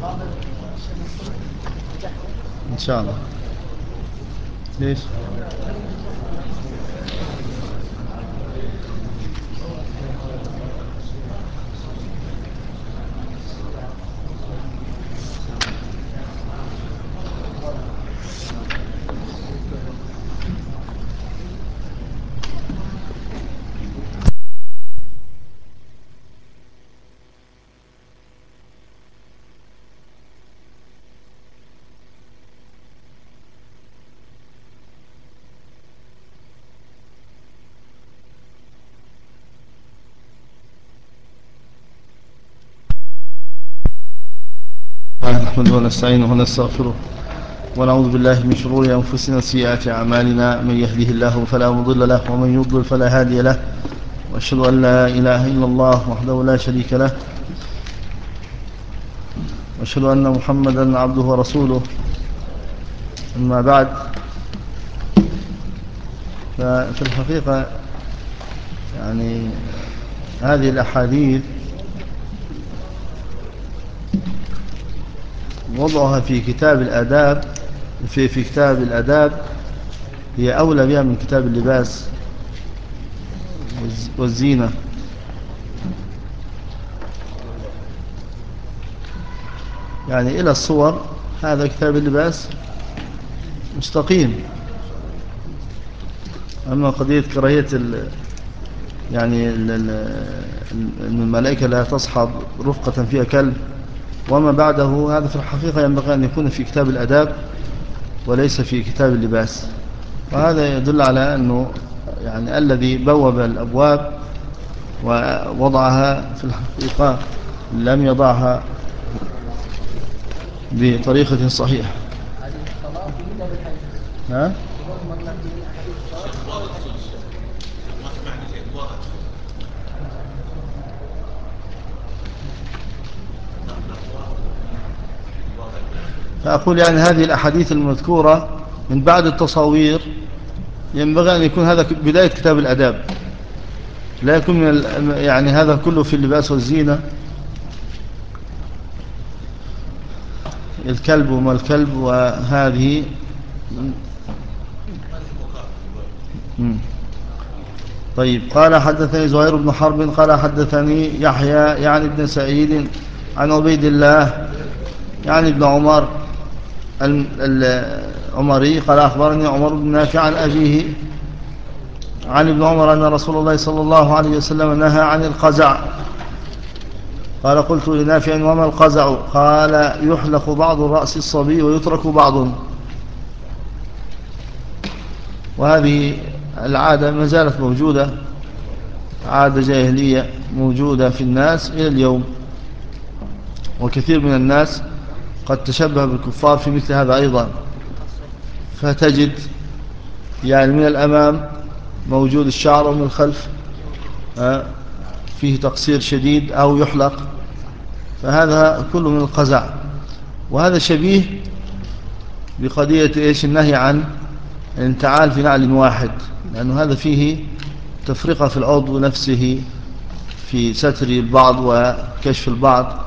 إن شاء الله. ليش؟ نحمده ونستعينه ونستغفره ونعوذ بالله من شرور أنفسنا وسيئات أعمالنا. من يهده الله فلا مضل له ومن يضلل فلا هادي له، وأشهد أن لا إله إلا الله وحده لا شريك له، وأشهد أن محمدا عبده ورسوله. أما بعد، ففي الحقيقة يعني هذه الأحاديث وضعها في كتاب الآداب، في كتاب الآداب هي أولى بها من كتاب اللباس والزينة. يعني إلى الصور هذا كتاب اللباس مستقيم. أما قضية كراهية يعني الملائكة لا تصحب رفقة فيها كلب وما بعده، هذا في الحقيقة ينبغي أن يكون في كتاب الأداب وليس في كتاب اللباس. وهذا يدل على أنه يعني الذي بوب الأبواب ووضعها في الحقيقة لم يضعها بطريقة صحيحة. ها؟ فأقول يعني هذه الأحاديث المذكورة من بعد التصاوير ينبغي أن يكون هذا بداية كتاب الأداب، لا يكون يعني هذا كله في اللباس والزينة، الكلب وما الكلب وهذه. طيب، قال حدثني زهير بن حرب قال حدثني يحيى يعني ابن سعيد عن عبيد الله يعني ابن عمر العمري قال أخبرني عمر بن نافع عن أبيه عن ابن عمر أن رسول الله صلى الله عليه وسلم نهى عن القزع. قال قلت لنافع وما القزع؟ قال يحلق بعض رأس الصبي ويترك بعض. وهذه العادة ما زالت موجودة، عادة جاهلية موجودة في الناس إلى اليوم، وكثير من الناس قد تشبه بالكفار في مثل هذا أيضا. فتجد يعني من الأمام موجود الشعر ومن الخلف فيه تقصير شديد أو يحلق، فهذا كله من القزع. وهذا شبيه بقضية إيش؟ النهي عن الانتعال في نعل واحد، لأنه هذا فيه تفرقة في العضو نفسه، في ستر البعض وكشف البعض،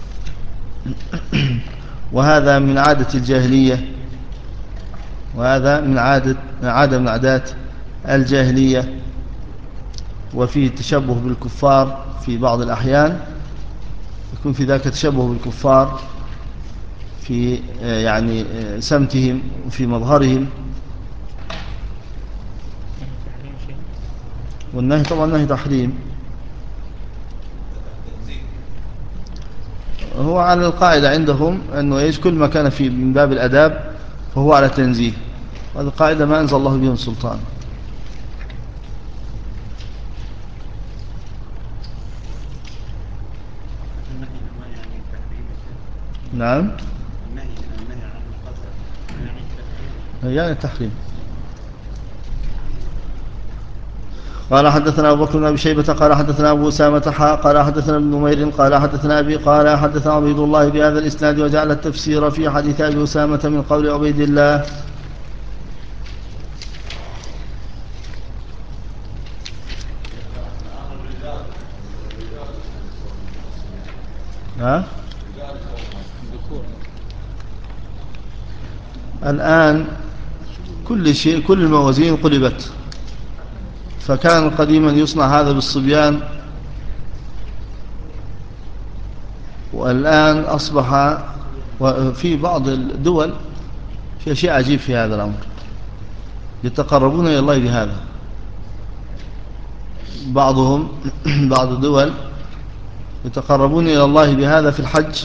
وهذا من عادة الجاهلية، وهذا من عادة من عادات الجاهلية، وفيه تشبه بالكفار في بعض الأحيان، يكون في ذلك تشبه بالكفار في يعني سمتهم وفي مظهرهم. والنهي طبعا نهي تحريم، هو على القاعدة عندهم أنه إيش؟ كل ما كان في من باب الأداب فهو على تنزيه، وهذه القاعدة ما أنزل الله بهم سلطان. نعم، يعني التحريم. قال حدثنا أبو بكر بن أبي شيبة قال حدثنا أبو أسامة قال حدثنا ابن نمير قال حدثنا أبي قال حدثنا عبيد الله بهذا الإسناد، وجعل التفسير في حديث أبي أسامة من قول عبيد الله. ها؟ الآن كل شيء، كل الموازين قلبت، فكان قديما يصنع هذا بالصبيان، والآن أصبح وفي بعض الدول في شيء عجيب في هذا الأمر، يتقربون إلى الله بهذا. بعضهم بعض الدول يتقربون إلى الله بهذا في الحج،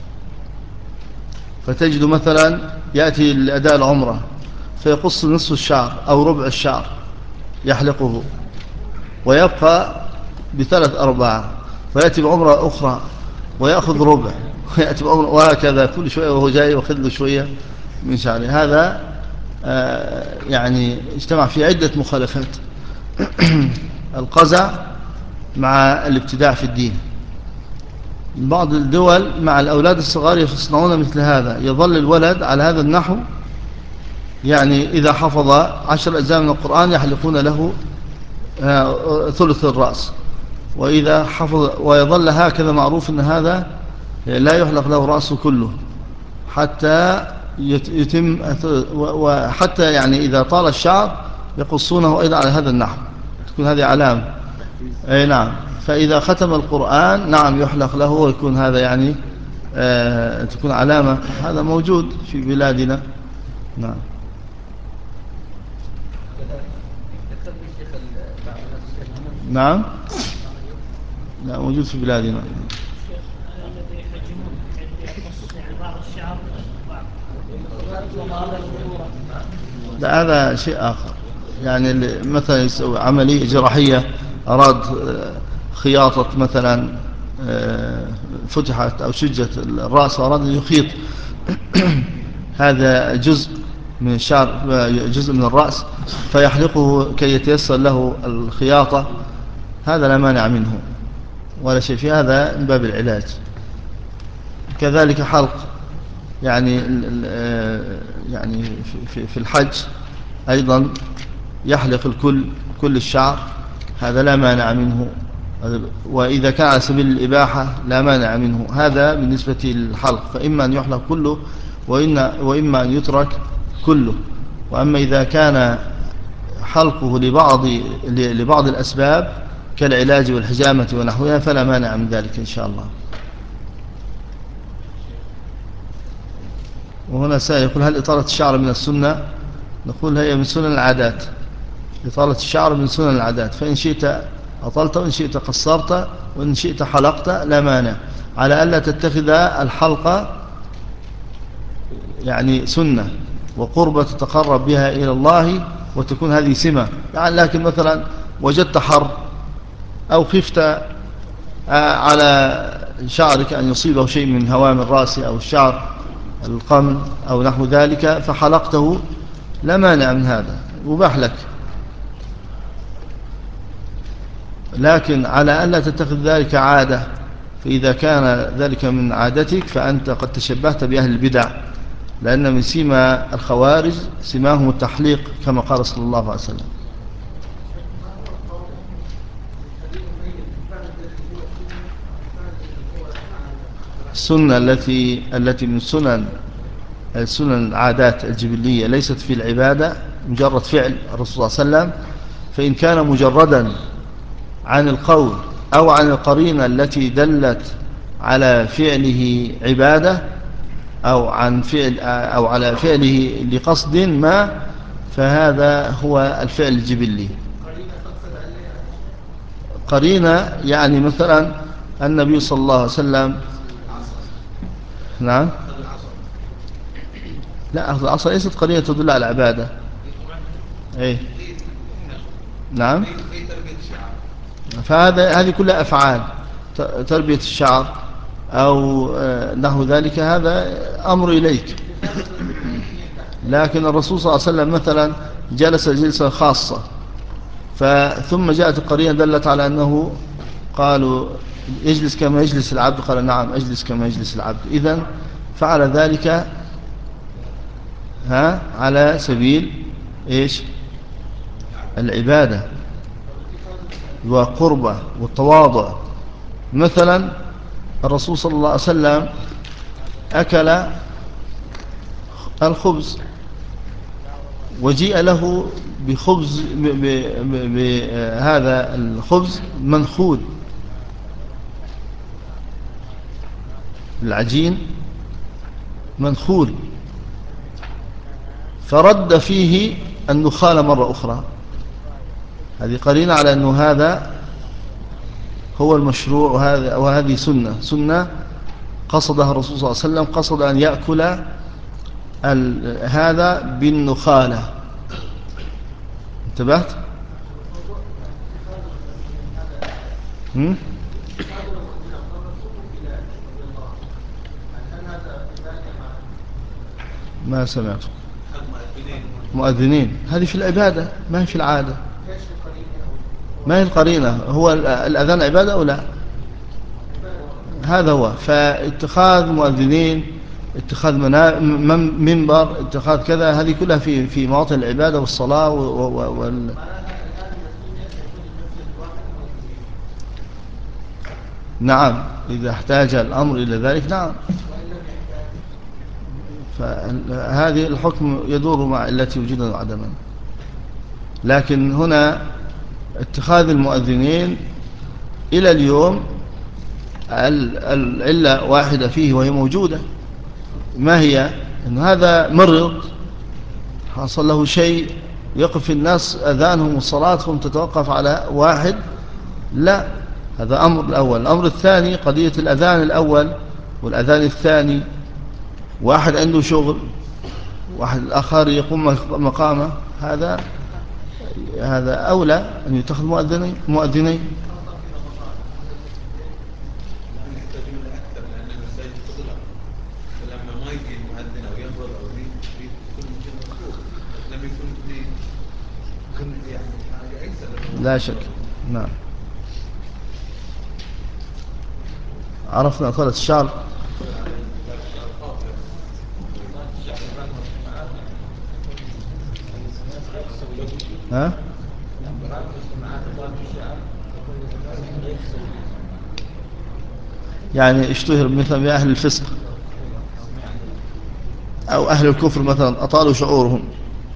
فتجد مثلا يأتي لأداء العمرة فيقص نصف الشعر أو ربع الشعر يحلقه، ويبقى بثلاث أرباع، ويأتي بعمرة أخرى ويأخذ ربع، ويأتي بعمرة، وهكذا كل شوية وهو جاي وأخذ له شوية من شعره. هذا يعني اجتمع في عدة مخالفات القزع مع الابتداع في الدين. بعض الدول مع الأولاد الصغار يصنعون مثل هذا، يظل الولد على هذا النحو، يعني إذا حفظ 10 أجزاء من القرآن يحلقون له ثلث الرأس، وإذا حفظ، ويظل هكذا معروف أن هذا لا يحلق له رأسه كله حتى يتم، وحتى يعني إذا طال الشعر يقصونه أيضا على هذا النحو، تكون هذه علامة. أي نعم. فإذا ختم القرآن نعم يحلق له، ويكون هذا يعني تكون علامة. هذا موجود في بلادنا. نعم. نعم. لا، موجود في بلادنا. لا، هذا شيء آخر. يعني مثلا يسوي عملية جراحية، أراد خياطة مثلا، فتحت أو شجت الرأس وأراد أن يخيط هذا جزء من الشعر، جزء من الرأس، فيحلقه كي يتيسر له الخياطة، هذا لا مانع منه ولا شيء في هذا، من باب العلاج. كذلك حلق، يعني يعني في الحج أيضا يحلق الكل، كل الشعر، هذا لا مانع منه، وإذا كان على سبيل الإباحة لا مانع منه. هذا بالنسبة للحلق، فإما أن يحلق كله وإما أن يترك كله. وأما إذا كان حلقه لبعض الأسباب كالعلاج والحجامة ونحوها فلا مانع من ذلك إن شاء الله. وهنا سائل يقول: هل إطالة الشعر من السنة؟ نقول هي من سنن العادات. إطالة الشعر من سنن العادات، فإن شئت أطلت وإن شئت قصرت وإن شئت حلقت لا مانع، على ألا تتخذ الحلقة يعني سنة وقربة تتقرب بها إلى الله وتكون هذه سمة. يعني لكن مثلا وجدت حر أو خفت على شعرك أن يصيبه شيء من هوام الرأس أو الشعر القمل أو نحو ذلك فحلقته، لا مانع من هذا، مباح لك، لكن على ألا تتخذ ذلك عادة. فإذا كان ذلك من عادتك فأنت قد تشبهت بأهل البدع، لأن من سيما الخوارج سماهم التحليق كما قال صلى الله عليه وسلم. السنة التي من سنن العادات الجبلية ليست في العبادة، مجرد فعل الرسول صلى الله عليه وسلم، فإن كان مجردا عن القول أو عن القرينة التي دلت على فعله عبادة أو على فعله لقصد ما، فهذا هو الفعل الجبلي. قرينة يعني مثلا النبي صلى الله عليه وسلم. نعم. لا، أخذ العصا ليست قرينة تدل على العبادة. إيه؟ نعم. هذه كلها أفعال، تربية الشعر أو نحو ذلك، هذا أمر إليك. لكن الرسول صلى الله عليه وسلم مثلا جلس جلسة خاصة، ثم جاءت القرينة دلت على أنه قالوا يجلس كما يجلس العبد، قال نعم أجلس كما يجلس العبد، إذن فعل ذلك على سبيل إيش؟ العبادة وقربة والتواضع. مثلا الرسول صلى الله عليه وسلم أكل الخبز وجيء له بخبز بهذا الخبز منخول، العجين منخول، فرد فيه النخال مرة أخرى. هذه قرينة على أنه هذا هو المشروع، وهذه سنة قصدها الرسول صلى الله عليه وسلم، قصد أن يأكل هذا بالنخالة. انتبهت؟ ما سمعت. مؤذنين هذه في العبادة ما هي في العادة، ما هي القرينة. هو الأذان عبادة أو لا؟ هذا هو. فاتخاذ مؤذنين، اتخاذ منبر، اتخاذ كذا، هذه كلها في مواطن العبادة والصلاة نعم، إذا احتاج الأمر إلى ذلك نعم. فهذه الحكم يدور مع التي وجودا وعدما. لكن هنا اتخاذ المؤذنين إلى اليوم العلة واحدة فيه وهي موجودة. ما هي؟ أن هذا مرض حصل له شيء يقف الناس أذانهم وصلاتهم تتوقف على واحد، لا. هذا أمر الأول. الأمر الثاني قضية الأذان الأول والأذان الثاني، واحد عنده شغل، واحد الآخر يقوم مقامه، هذا أولى أن يتخذ مؤذنين. لا شك. نعم. عرفنا إطالة الشعر. ها؟ يعني اشتهر مثلا بأهل الفسق أو أهل الكفر مثلا أطالوا شعورهم،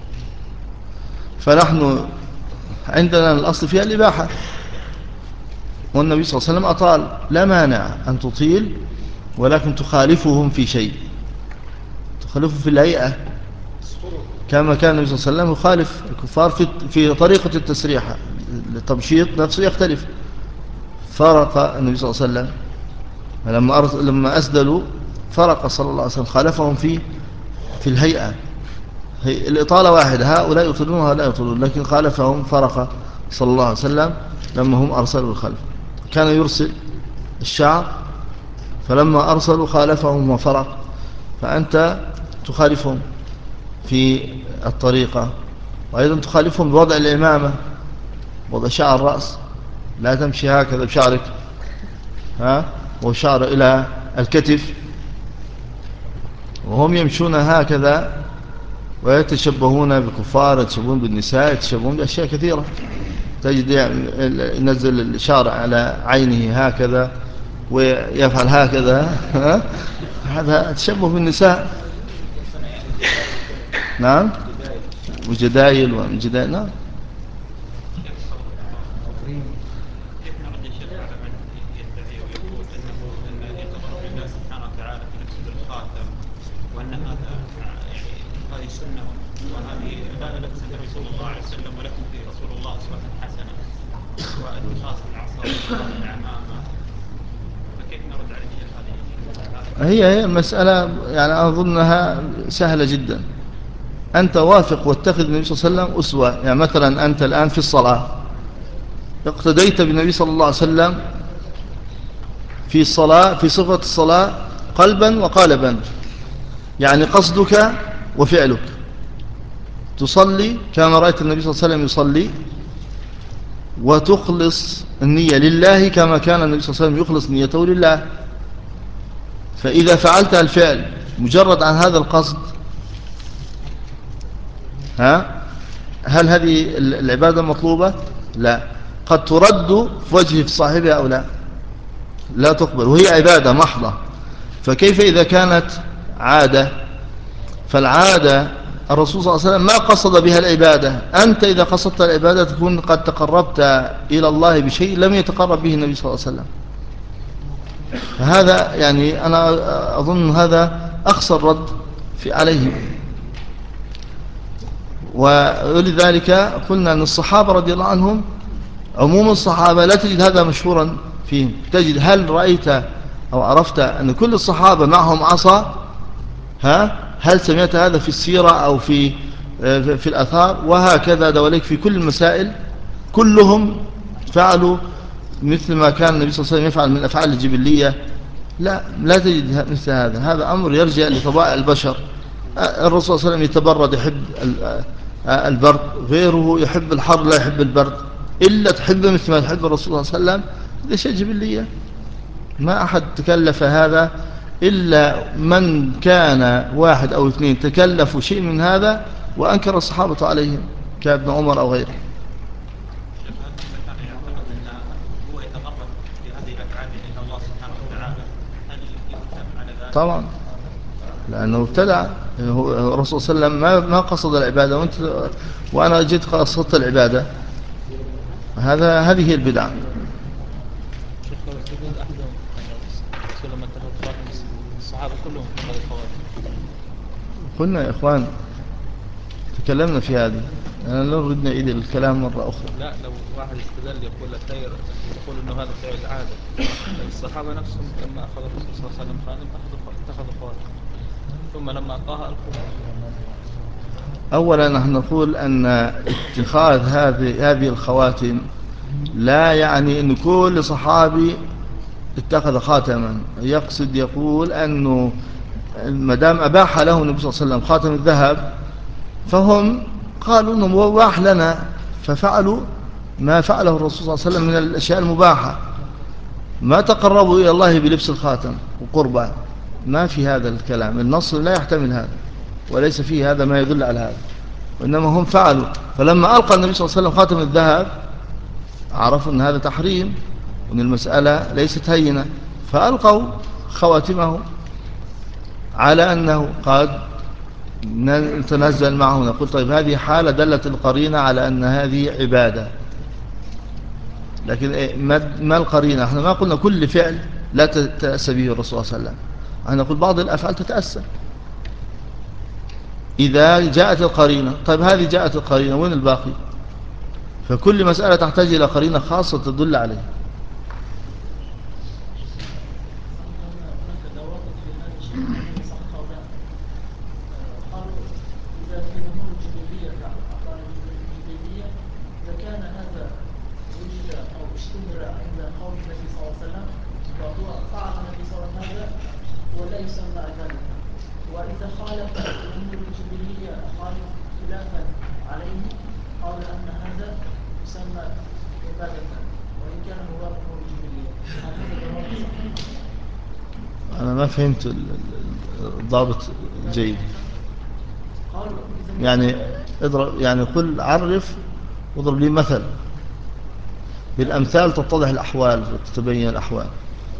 فنحن عندنا الأصل فيها الإباحة، والنبي صلى الله عليه وسلم أطال. لا مانع أن تطيل، ولكن تخالفهم في شيء، تخالفهم في الهيئة، كما كان النبي صلى الله عليه وسلم يخالف الكفار في طريقة التسريح. التمشيط نفسه يختلف. فرق النبي صلى الله عليه وسلم لما أسدلوا، فرق صلى الله عليه وسلم، خالفهم في الهيئة. الإطالة واحدة، هؤلاء يطلون وهؤلاء يطلون، لكن خالفهم، فرق صلى الله عليه وسلم لما هم أرسلوا الخلف. كان يرسل الشعر، فلما أرسلوا خالفهم وفرق. فأنت تخالفهم في الطريقة، وأيضا تخالفهم بوضع الإمامة، وضع شعر الرأس. لا تمشي هكذا بشعرك، وشعر إلى الكتف، وهم يمشون هكذا ويتشبهون بالكفار، يتشبهون بالنساء، يتشبهون بأشياء كثيرة. تجد ينزل الشعر على عينه هكذا ويفعل هكذا هذا تشبه بالنساء. نعم. وجدايل نعم. هي المسألة يعني أظنها سهلة جدا. أنت وافق واتخذ النبي صلى الله عليه وسلم أسوة. يعني مثلا أنت الآن في الصلاة اقتديت بالنبي صلى الله عليه وسلم في الصلاة، في صفة الصلاة قلبا وقالبا، يعني قصدك وفعلك. تصلي كما رأيت النبي صلى الله عليه وسلم يصلي، وتخلص النية لله كما كان النبي صلى الله عليه وسلم يخلص نيته لله. فإذا فعلت الفعل مجرد عن هذا القصد، هل هذه العبادة مطلوبة؟ لا. قد ترد في وجه صاحبها أو لا تقبل، وهي عبادة محضة. فكيف إذا كانت عادة، فالعادة الرسول صلى الله عليه وسلم ما قصد بها العبادة. أنت إذا قصدت العبادة تكون قد تقربت إلى الله بشيء لم يتقرب به النبي صلى الله عليه وسلم. فهذا يعني أنا أظن هذا أقصى الرد عليه. ولذلك قلنا أن الصحابة رضي الله عنهم، عموم الصحابة لا تجد هذا مشهورا فيهم. تجد، هل رأيت أو عرفت أن كل الصحابة معهم عصا؟ هل سمعت هذا في السيرة أو في الأثار؟ وهكذا دوليك في كل المسائل كلهم فعلوا مثل ما كان النبي صلى الله عليه وسلم يفعل من الأفعال الجبلية. لا تجد مثل هذا. هذا أمر يرجع لطبائع البشر. الرسول صلى الله عليه وسلم يتبرد، يحب البرد، غيره يحب الحر لا يحب البرد. إلا تحب مثل ما تحب الرسول صلى الله عليه وسلم، هذا شيء جبلية. ما أحد تكلف هذا إلا من كان واحد أو اثنين تكلفوا شيء من هذا وأنكر الصحابة عليهم كابن عمر أو غيره. طبعا، لأنه ابتدع. الرسول صلى الله عليه وسلم ما قصد العبادة، وأنا جيت قصدت العبادة. هذه هي البدعة. الصحابة كلهم اتخذوا خواتم. قلنا يا إخوان، تكلمنا في هذه. أنا لو ردنا إيدي الكلام مرة أخرى. لا، لو واحد استدل يقول لك خير، يقول إنه هذا فعل عادة. الصحابة نفسهم لما أخذ الرسول صلى الله عليه وسلم خاتم اتخذوا خواتم، ثم لما أعطاها الكفر. أولا نحن نقول أن اتخاذ هذه الخواتم لا يعني أن كل صحابي اتخذ خاتما. يقصد يقول أنه مدام أباح له النبي صلى الله عليه وسلم خاتم الذهب، فهم قالوا أنه مباح لنا، ففعلوا ما فعله الرسول صلى الله عليه وسلم من الأشياء المباحة. ما تقربوا إلى الله بلبس الخاتم وقربا. ما في هذا الكلام، النص لا يحتمل هذا، وليس فيه هذا ما يدل على هذا. وإنما هم فعلوا. فلما ألقى النبي صلى الله عليه وسلم خاتم الذهب عرفوا أن هذا تحريم وأن المسألة ليست هينة، فألقوا خواتمه على أنه قد نتنزل معه. نقول طيب، هذه حالة دلت القرينة على أن هذه عبادة. لكن ما القرينة؟ احنا ما قلنا كل فعل لا تتأسى به الرسول صلى الله عليه وسلم. احنا نقول بعض الأفعال تتأسى إذا جاءت القرينة. طيب هذه جاءت القرينة، وين الباقي؟ فكل مسألة تحتاج إلى قرينة خاصة تدل عليه. وإذا خالف الأمور الجبلية خلافا عليه قال أن هذا يسمى عبادة وإن كان هو أمور الجبلية. أنا ما فهمت الضابط جيد. يعني اضرب، يعني قل عرف واضرب لي مثل. بالأمثال تتضح الأحوال وتتبين الأحوال.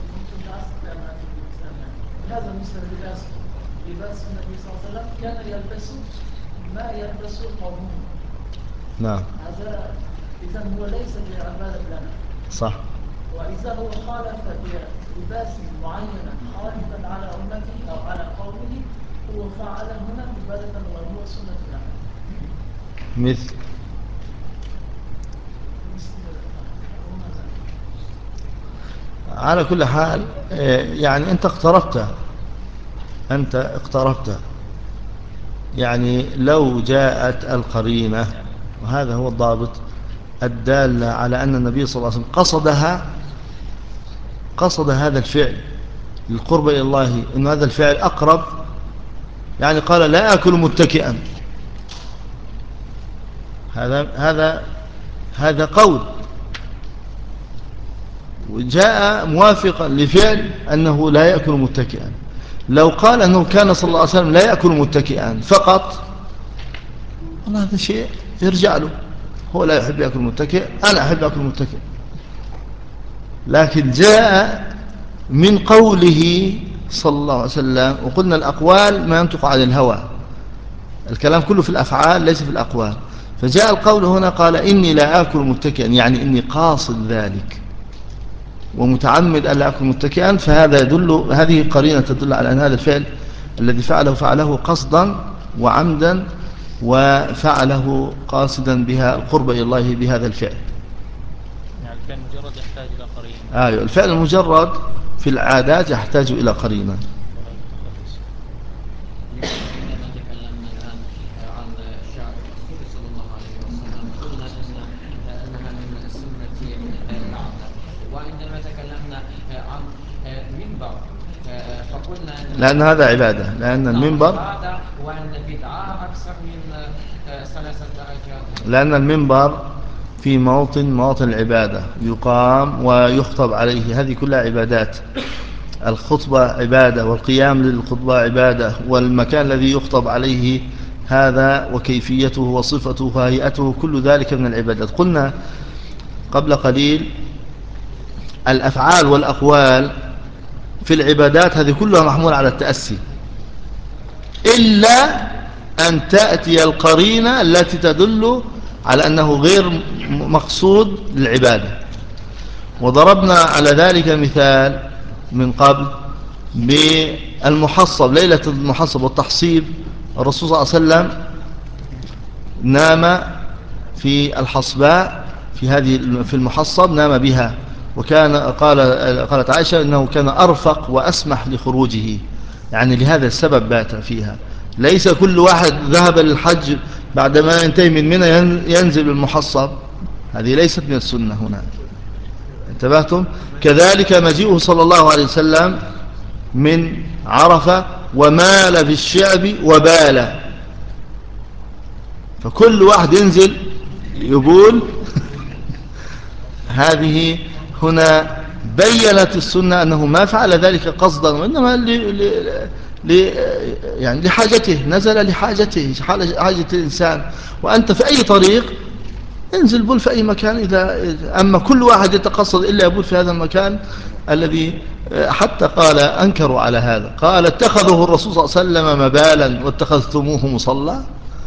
هذا مثل لباس النبي صلى الله عليه وسلم كان يلبس ما يلبس قومه. نعم، هذا إذا هو ليس بعبادة لنا. صح. وإذا هو خالف بلباس معين خالفا على أمته أو على قومه، هو فعل هنا عبادة وهو سنة لنا. مثل على كل حال، يعني أنت اقتربت. يعني لو جاءت القرينة، وهذا هو الضابط الدالة على أن النبي صلى الله عليه وسلم قصد هذا الفعل للقرب إلى الله، إن هذا الفعل أقرب. يعني قال لا أكل متكئا، هذا قول، وجاء موافقا لفعل أنه لا يأكل متكئا. لو قال أنه كان صلى الله عليه وسلم لا يأكل متكئا فقط، والله هذا شيء يرجع له. هو لا يحب يأكل متكئ، أنا أحب أكل متكئ. لكن جاء من قوله صلى الله عليه وسلم. وقلنا الأقوال ما ينطق عن الهوى، الكلام كله في الأفعال ليس في الأقوال. فجاء القول هنا قال إني لا آكل متكئا، يعني إني قاصد ذلك ومتعمد ألا أكل متكئا. فهذا يدل، هذه قرينة تدل على أن هذا الفعل الذي فعله قصدا وعمدا، وفعله قاصدا بها القرب إلى الله بهذا الفعل. يعني الفعل مجرد يحتاج إلى قرينة. أيوة، الفعل المجرد في العادات يحتاج إلى قرينة. عندما تكلمنا الآن عن شعر الرسول صلى الله عليه وسلم قلنا أنها من السنة العادة، وعندما تكلمنا عن منبر فقلنا لأن هذا عبادة، لأن المنبر عادة، وأن البدعة أكثر من 3 درجات. لأن المنبر في مواطن العبادة يقام ويخطب عليه، هذه كلها عبادات. الخطبة عبادة، والقيام للخطبة عبادة، والمكان الذي يخطب عليه هذا وكيفيته وصفته وهيئته كل ذلك من العبادات. قلنا قبل قليل الأفعال والأقوال في العبادات هذه كلها محمولة على التأسي، إلا أن تأتي القرينة التي تدل على أنه غير مقصود للعبادة. وضربنا على ذلك مثال من قبل بالمحصب، ليلة المحصب والتحصيب. الرسول صلى الله عليه وسلم نام في الحصباء، في المحصب نام بها، وكان قالت عائشة إنه كان أرفق وأسمح لخروجه، يعني لهذا السبب بات فيها. ليس كل واحد ذهب للحج بعدما ينتهي من منى ينزل المحصب، هذه ليست من السنة هنا. انتبهتم؟ كذلك مجيئه صلى الله عليه وسلم من عرفة ومال في الشعب وبال، فكل واحد ينزل يقول هذه هنا بيّنت السنة أنه ما فعل ذلك قصدا، وإنما يعني لحاجته، نزل لحاجته، حاجة الإنسان. وأنت في أي طريق انزل بول في أي مكان. أما كل واحد يتقصد إلا يبول في هذا المكان الذي حتى قال أنكروا على هذا، قال اتخذه الرسول صلى الله عليه وسلم مبالا واتخذتموه مصلى،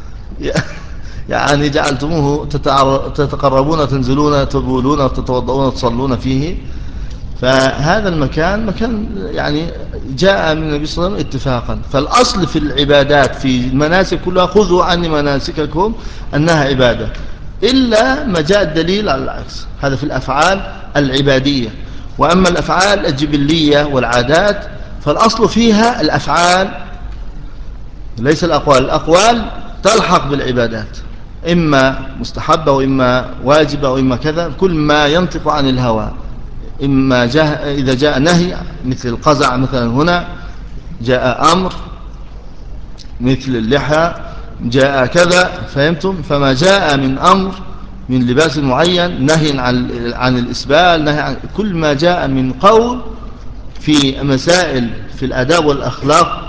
يعني جعلتموه تتقربون تنزلون تبولون تتوضؤون تصلون فيه. فهذا المكان مكان يعني جاء من النبي صلى الله عليه وسلم اتفاقا. فالأصل في العبادات في المناسك كلها خذوا عني مناسككم أنها عبادة، إلا ما جاء الدليل على العكس. هذا في الأفعال العبادية. وأما الأفعال الجبلية والعادات فالأصل فيها الأفعال ليس الأقوال. الأقوال تلحق بالعبادات، إما مستحبة وإما واجبة وإما كذا، كل ما ينطق عن الهوى. إما إذا جاء نهي مثل القزع مثلا، هنا جاء أمر مثل اللحى، جاء كذا، فهمتم؟ فما جاء من أمر من لباس معين، نهي عن الإسبال، نهي عن كل ما جاء من قول في مسائل في الآداب والأخلاق،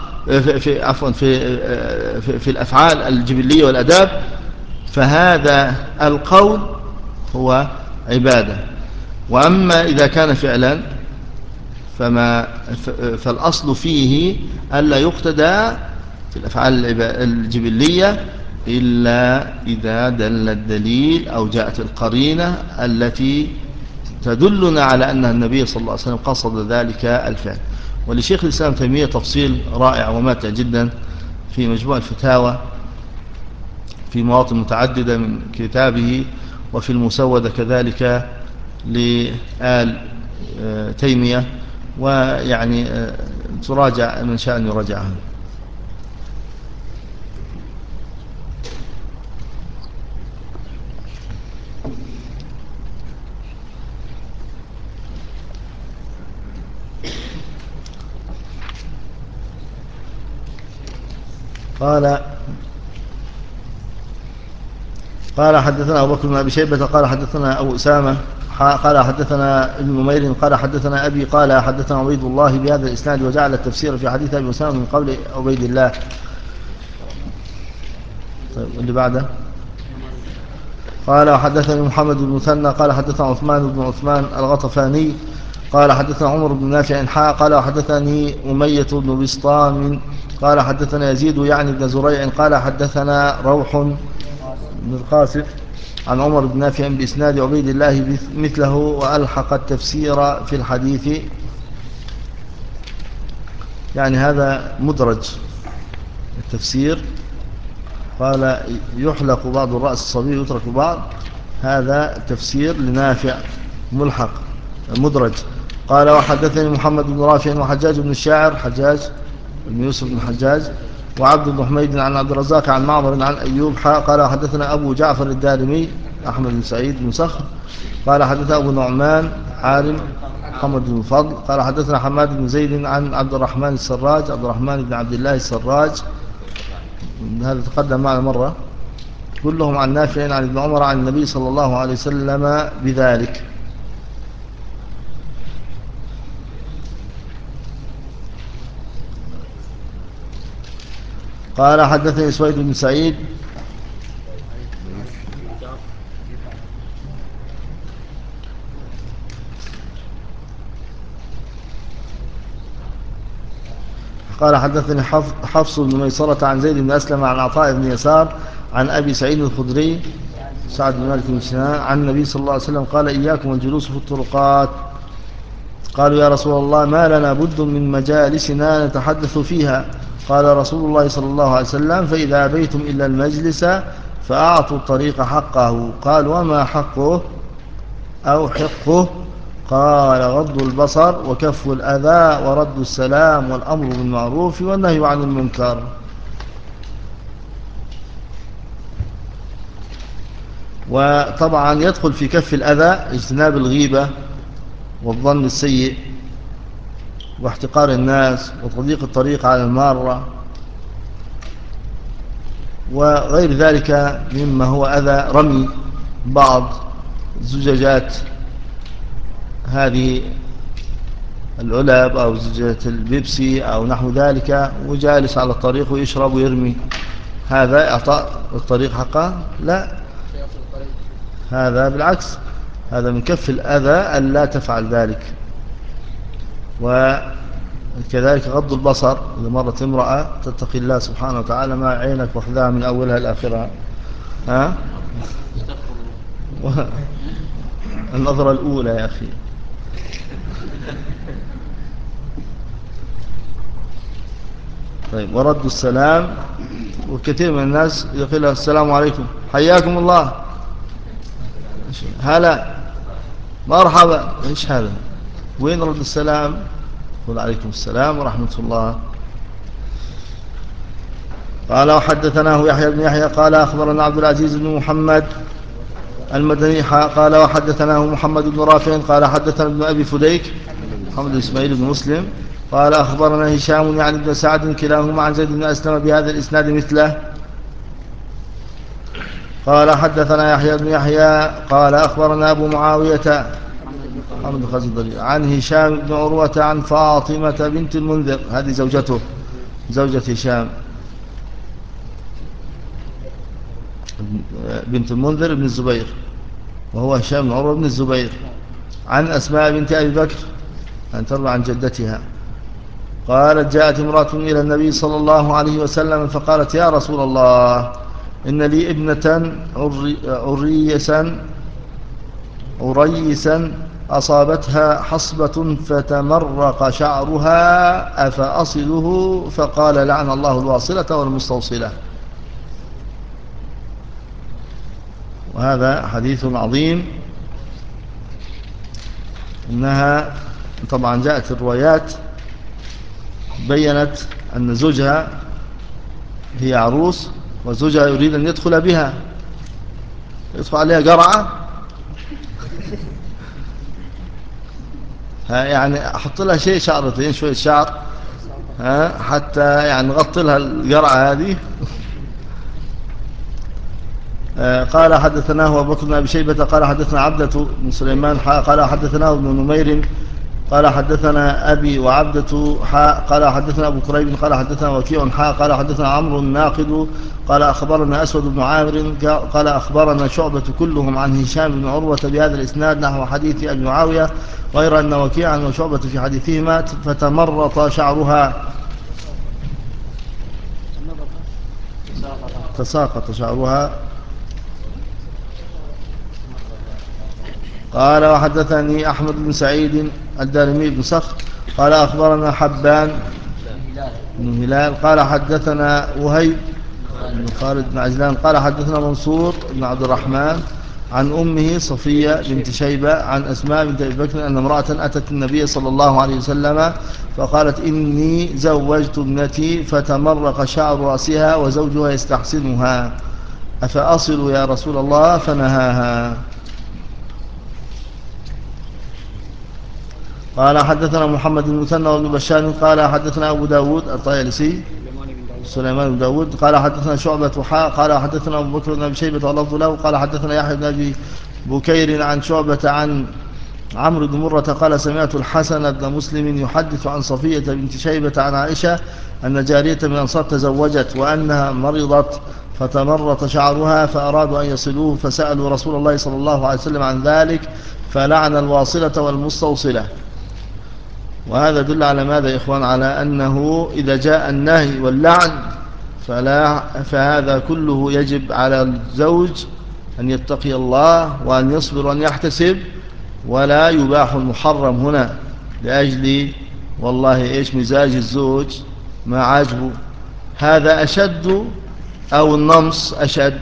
في الأفعال الجبلية والآداب، فهذا القول هو عبادة. وأما إذا كان فعلا فالأصل فيه ألا يقتدى في الأفعال الجبلية إلا إذا دل الدليل أو جاءت القرينة التي تدلنا على أن النبي صلى الله عليه وسلم قصد ذلك الفعل. ولشيخ الإسلام تيمية تفصيل رائع وماتع جدا في مجموع الفتاوى في مواطن متعددة من كتابه، وفي المسودة كذلك لآل تيمية، ويعني تراجع من شاء أن يراجعها. قال حدثنا أبو بكر بن أبي شيبة قال حدثنا أبو أسامة قال حدثنا ابن نمير قال حدثنا أبي قال حدثنا عبيد الله بهذا الإسناد، وجعل التفسير في حديث أبي أسامة من قول عبيد الله. طيب اللي بعده قال حدثني محمد بن مثنى قال حدثنا عثمان بن عثمان الغطفاني قال حدثنا عمر بن نافع قال وحدثني أمية بن بسطام قال حدثنا يزيد يعني بن زريع قال حدثنا روح بن القاسم عن عمر بن نافع بإسناد عبيد الله مثله وألحق التفسير في الحديث. يعني هذا مدرج التفسير، قال يحلق بعض الرأس الصبي يترك بعض، هذا تفسير لنافع ملحق مدرج. قال وحدثني محمد بن رافع وحجاج بن الشاعر حجاج بن يوسف بن حجاج وعبد بن حميد عن عبد الرزاق عن معمر عن أيوب قال حدثنا أبو جعفر الدارمي أحمد بن سعيد بن صخر قال حدثنا أبو نعمان عالم محمد بن فضل قال حدثنا حماد بن زيد عن عبد الرحمن السراج عبد الرحمن بن عبد الله السراج، هذا تقدم معنا مرة، كلهم عن نافع عن ابن عمر عن النبي صلى الله عليه وسلم بذلك. قال حدثني سويد بن سعيد قال حدثني حفص بن ميسرة عن زيد بن أسلم عن عطاء بن يسار عن أبي سعيد الخدري سعد بن مالك بن سنان عن النبي صلى الله عليه وسلم قال إياكم الجلوس في الطرقات. قالوا يا رسول الله ما لنا بد من مجالسنا نتحدث فيها. قال رسول الله صلى الله عليه وسلم فإذا أبيتم إلا المجلس فأعطوا الطريق حقه. قال وما حقه أو حقه؟ قال غض البصر وكف الأذى ورد السلام والأمر بالمعروف والنهي عن المنكر. وطبعا يدخل في كف الأذى اجتناب الغيبة والظن السيء واحتقار الناس وتضييق الطريق على المارة وغير ذلك مما هو أذى، رمي بعض زجاجات هذه العلب أو زجاجة البيبسي أو نحو ذلك وجالس على الطريق ويشرب ويرمي، هذا إعطاء الطريق حقه؟ لا، هذا بالعكس، هذا من كف الأذى أن لا تفعل ذلك. وكذلك غض البصر، إذا مرت امرأة تتقي الله سبحانه وتعالى ما عينك واخذها من أولها لآخرها، النظرة الأولى يا أخي. طيب ورد السلام، وكثير من الناس يقول السلام عليكم حياكم الله هلا مرحبا، ايش هذا؟ وين رد السلام؟ قل عليكم السلام ورحمة الله. قال وحدثناه يحيى بن يحيى قال أخبرنا عبد العزيز بن محمد المدني قال وحدثناه محمد بن رافع قال حدثنا ابن أبي فديك محمد إسماعيل بن مسلم قال أخبرنا هشام يعني بن سعد كلاهما عن زيد بن أسلم بهذا الإسناد مثله. قال حدثنا يحيى بن يحيى قال أخبرنا أبو معاوية محمد بن خالد عن هشام بن عروة عن فاطمة بنت المنذر، هذه زوجته زوجة هشام بنت المنذر بن الزبير، وهو هشام بن عروة بن الزبير، عن أسماء بنت أبي بكر أن تروى عن جدتها قالت جاءت امرأة إلى النبي صلى الله عليه وسلم فقالت يا رسول الله إن لي ابنة عريسا أصابتها حصبة فتمرق شعرها أفأصله؟ فقال لعن الله الواصلة والمستوصلة. وهذا حديث عظيم، إنها طبعا جاءت الروايات بيّنت أن زوجها هي عروس وزوجها يريد أن يدخل بها، يدخل عليها قرعة، يعني أحط لها شيء شعرتين شوية شعر حتى يعني نغطي لها القرعة هذه. قال حدثناه أبو بكر بن أبي شيبة قال حدثنا عبدة بن سليمان قال حدثناه ابن نمير قال حدثنا أبي وعبدة قال حدثنا أبو كريب قال حدثنا وكيع قال حدثنا عمرو الناقد قال أخبرنا أسود بن عامر قال أخبرنا شعبة كلهم عن هشام بن عروة بهذا الإسناد نحو حديث أبي معاوية غير أن وكيعا وشعبة في حديثهما فتمرط شعرها تساقط شعرها. قال وحدثني أحمد بن سعيد الدارمي بن صخر قال أخبرنا حبان بن هلال قال حدثنا وهيب بن خالد بن عجلان قال حدثنا منصور بن عبد الرحمن عن أمه صفية بنت شيبة عن أسماء بنت أبي بكر أن امرأة أتت النبي صلى الله عليه وسلم فقالت إني زوجت ابنتي فتمرق شعر رأسها وزوجها يستحسنها أفأصل يا رسول الله فنهاها. قال حدثنا محمد بن مثنى وابن بشار قال حدثنا أبو داود الطيالسي سليمان بن داود قال حدثنا شعبة قال حدثنا أبو بكر بن أبي شيبة واللفظ له قال حدثنا يحيى بن أبي بكير عن شعبة عن عمرو بن مرة قال سمعت الحسن بن مسلم يحدث عن صفية بنت شيبة عن عائشة أن جارية من الأنصار تزوجت وأنها مرضت فتمرط شعرها فأرادوا أن يصلوه فسألوا رسول الله صلى الله عليه وسلم عن ذلك فلعن الواصلة والمستوصلة. وهذا يدل على ماذا يا إخوان؟ على أنه إذا جاء النهي واللعن فهذا كله يجب على الزوج أن يتقي الله وأن يصبر وأن يحتسب ولا يباح المحرم هنا لأجل والله إيش مزاج الزوج ما عاجبه. هذا أشد أو النمص أشد،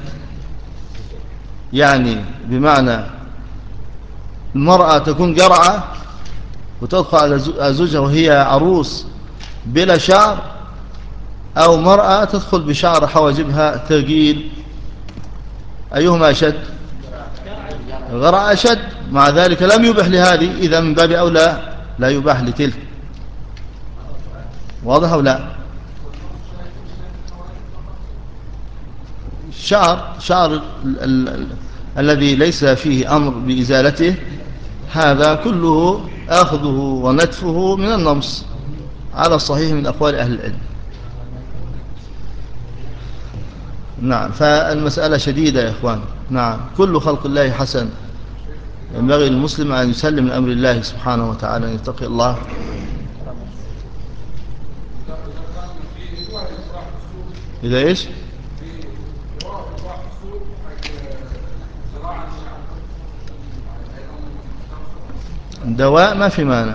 يعني بمعنى المرأة تكون جرعة وتدخل على زوجها وهي عروس بلا شعر، أو مرأة تدخل بشعر حواجبها ثقيل، أيهما أشد؟ الغرع أشد. مع ذلك لم يبح لهذه، إذا من باب أولى لا يباح لتلك. واضح أو لا؟ شعر الذي ليس فيه أمر بإزالته هذا كله أخذه ونتفه من النمص على الصحيح من أقوال أهل العلم. نعم، فالمسألة شديدة يا إخوان. نعم، كل خلق الله حسن، ينبغي للمسلم أن يسلم من أمر الله سبحانه وتعالى، أن يتقي الله. إذا إيش؟ دواء ما في مانع.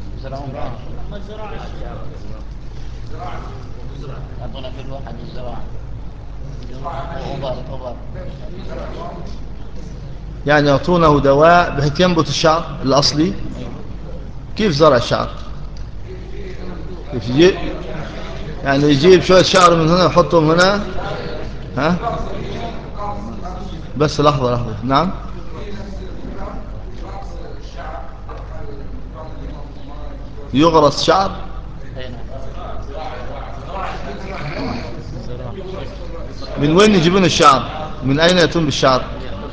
يعني يعطونه دواء بحيث ينبت الشعر الأصلي. كيف زرع الشعر؟ كيف يجيب؟ يعني يجيب شوية شعر من هنا يحطهم هنا. ها؟ بس لحظة. نعم. يغرس شعر. من وين يجيبون الشعر؟ من أين يأتون بالشعر؟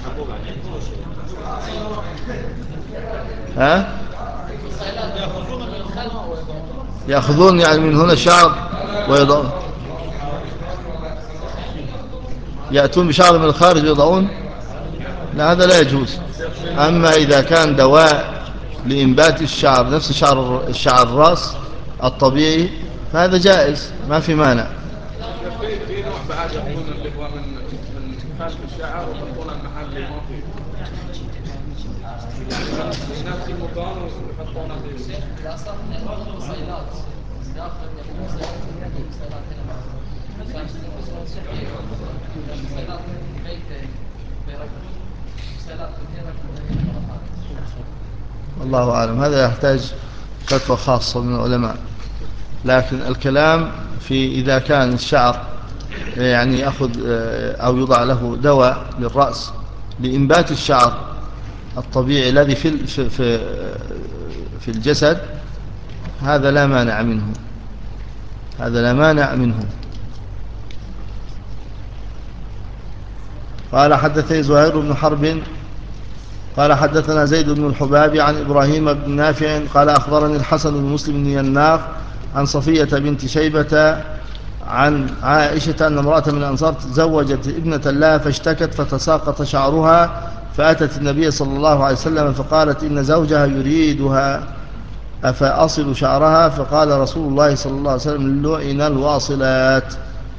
ها؟ يأخذون يعني من هنا شعر ويضعون، يأتون بشعر من الخارج ويضعون. لا، هذا لا يجوز. أما إذا كان دواء لإنبات الشعر نفس الشعر الرأس الطبيعي فهذا جائز، ما في مانع. في نوع بعد يأخذون اللي هو من خلف الشعر ويحطون المحل اللي ما فيه نفس المكان ويحطونه فيه. الأصل يأخذون مصيلات داخل، يأخذون مصيلات هنا مصيلات بيت والله أعلم، هذا يحتاج فتوى خاصة من العلماء. لكن الكلام في إذا كان الشعر يعني يأخذ أو يوضع له دواء للرأس لإنبات الشعر الطبيعي الذي في الجسد، هذا لا مانع منه، هذا لا مانع منه. قال حدثني زهير بن حرب قال حدثنا زيد بن الحباب عن إبراهيم بن نافع قال أخبرني الحسن بن مسلم بن يناق عن صفية بنت شيبة عن عائشة أن امرأة من الأنصار تزوجت ابنة لها فاشتكت فتساقط شعرها فأتت النبي صلى الله عليه وسلم فقالت إن زوجها يريدها أفأصل شعرها؟ فقال رسول الله صلى الله عليه وسلم لعن الواصلات.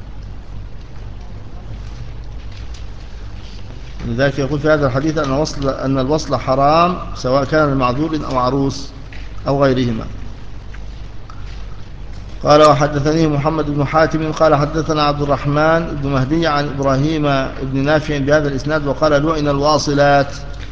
لذلك يقول في هذا الحديث أن الوصل حرام سواء كان لمعذور أو عروس أو غيرهما. قال وحدثني محمد بن حاتم قال حدثنا عبد الرحمن بن مهدي عن إبراهيم بن نافع بهذا الإسناد وقال لعن الواصلات.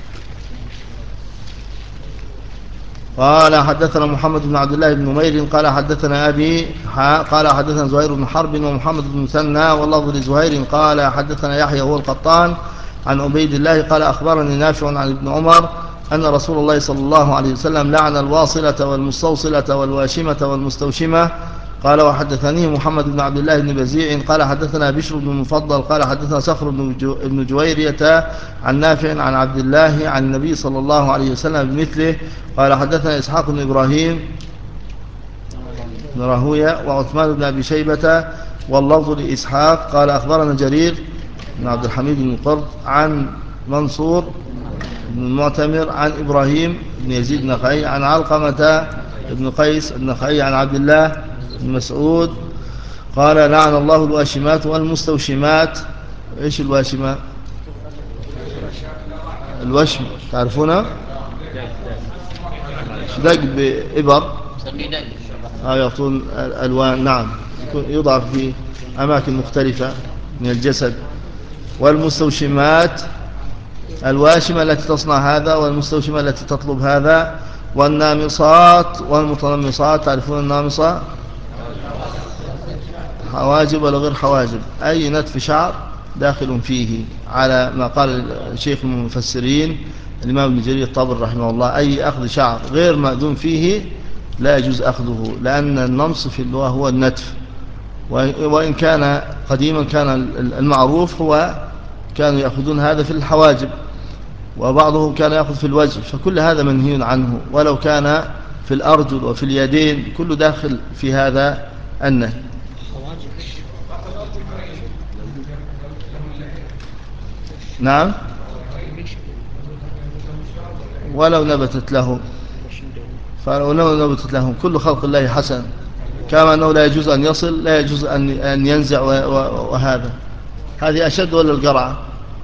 قال حدثنا محمد بن عبد الله بن نمير قال حدثنا أبي قال حدثنا زهير بن حرب ومحمد بن مثنى واللفظ لزهير قال حدثنا يحيى هو القطان عن عبيد الله قال أخبرني نافع عن ابن عمر أن رسول الله صلى الله عليه وسلم لعن الواصلة والمستوصلة والواشمة والمستوشمة. قال وحدثني محمد بن عبد الله بن بزيع قال حدثنا بشر بن المفضل قال حدثنا صخر بن جويرية عن نافع عن عبد الله عن النبي صلى الله عليه وسلم بمثله. قال حدثنا إسحاق بن إبراهيم بن راهوية وعثمان بن أبي شيبة واللفظ لإسحاق قال أخبرنا جرير بن عبد الحميد بن قرط عن منصور بن المعتمر عن إبراهيم بن يزيد النخعي عن علقمة بن قيس النخعي عن عبد الله بن مسعود قال لعن الله الواشمات والمستوشمات. إيش الواشمات؟ الوشم تعرفونها؟ دق بإبر يعطون ألوان. نعم يوضع في أماكن مختلفة من الجسد. والمستوشمات الواشمة التي تصنع هذا والمستوشمة التي تطلب هذا. والنامصات والمتنمصات تعرفون النامصة؟ حواجب ولا غير حواجب أي نتف شعر داخل فيه على ما قال الشيخ المفسرين الإمام ابن جرير الطبري رحمه الله أي أخذ شعر غير مأذون فيه لا يجوز أخذه لأن النمص في اللغة هو النتف. وإن كان قديما كان المعروف هو كانوا يأخذون هذا في الحواجب وبعضهم كان يأخذ في الوجه فكل هذا منهي عنه ولو كان في الأرجل وفي اليدين كل داخل في هذا النهي. نعم ولو نبتت له فلو نبتت لهم كل خلق الله حسن كما أنه لا يجوز أن يصل لا يجوز أن ينزع وهذا هذه أشد ولا القرعة؟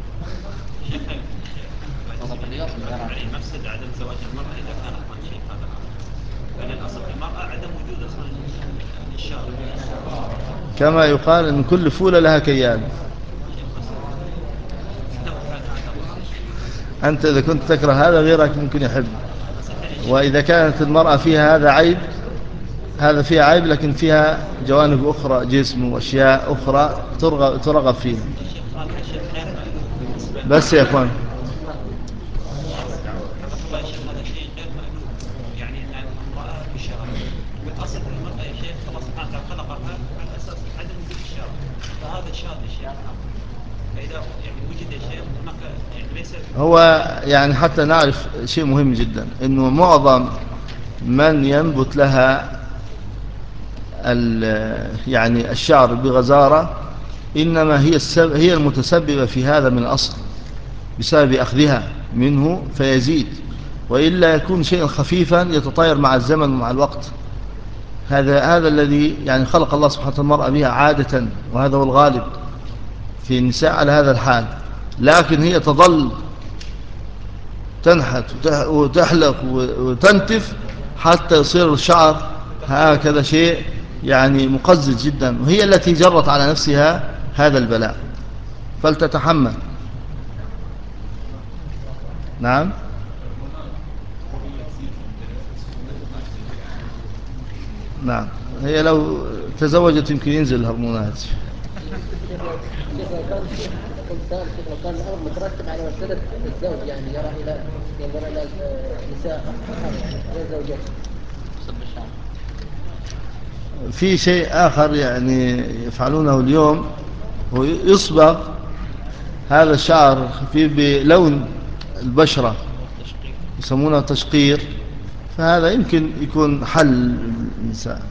مفسد عدم زواج المرأة إذا كانت ما شيء هذا لأن الأصل في المرأة عدم وجود أصلا الشارع كما يقال أن كل فولة لها كيان. أنت إذا كنت تكره هذا غيرك ممكن يحب. وإذا كانت المرأة فيها هذا عيب هذا فيها عيب لكن فيها جوانب أخرى جسم وأشياء أخرى ترغب فيها. بس يا أخوان يعني المرأة بالشهر والأصل في المرأة يا شيخ الله سبحانه وتعالى خلقها على أساس عدم وجود الشهر فهذا شاذ يا شيخ فإذا يعني وجد يا شيخ يعني ليس هو يعني حتى نعرف شيء مهم جدا إنه معظم من ينبت لها يعني الشعر بغزارة إنما هي المتسببة في هذا من الأصل بسبب أخذها منه فيزيد وإلا يكون شيئا خفيفا يتطاير مع الزمن ومع الوقت. هذا الذي يعني خلق الله سبحانه المرأة بها عادة وهذا هو الغالب في النساء على هذا الحال. لكن هي تظل تنحت وتحلق وتنتف حتى يصير الشعر هكذا شيء يعني مقزز جدا وهي التي جرت على نفسها هذا البلاء فلتتحمل. نعم نعم هي لو تزوجت يمكن ينزل الهرمونات. لو كان الأمر مترتب على مسألة الزوج يعني ينظر إلى النساء غير زوجته في شيء آخر يعني يفعلونه اليوم ويصبغ هذا الشعر خفيف بلون البشرة يسمونه تشقير، فهذا يمكن يكون حل النساء.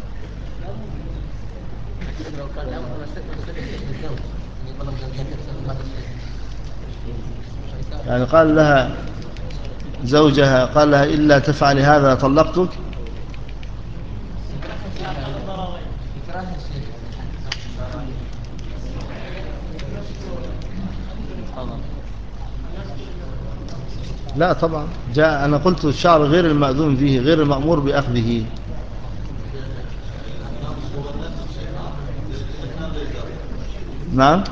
لو كان الأمر للزوج يطلب زوجته يعني قال لها زوجها، قال لها إلا تفعلي هذا طلقتك. لا طبعا، جاء أنا قلت الشعر غير المأذون فيه، غير المأمور بأخذه. نعم،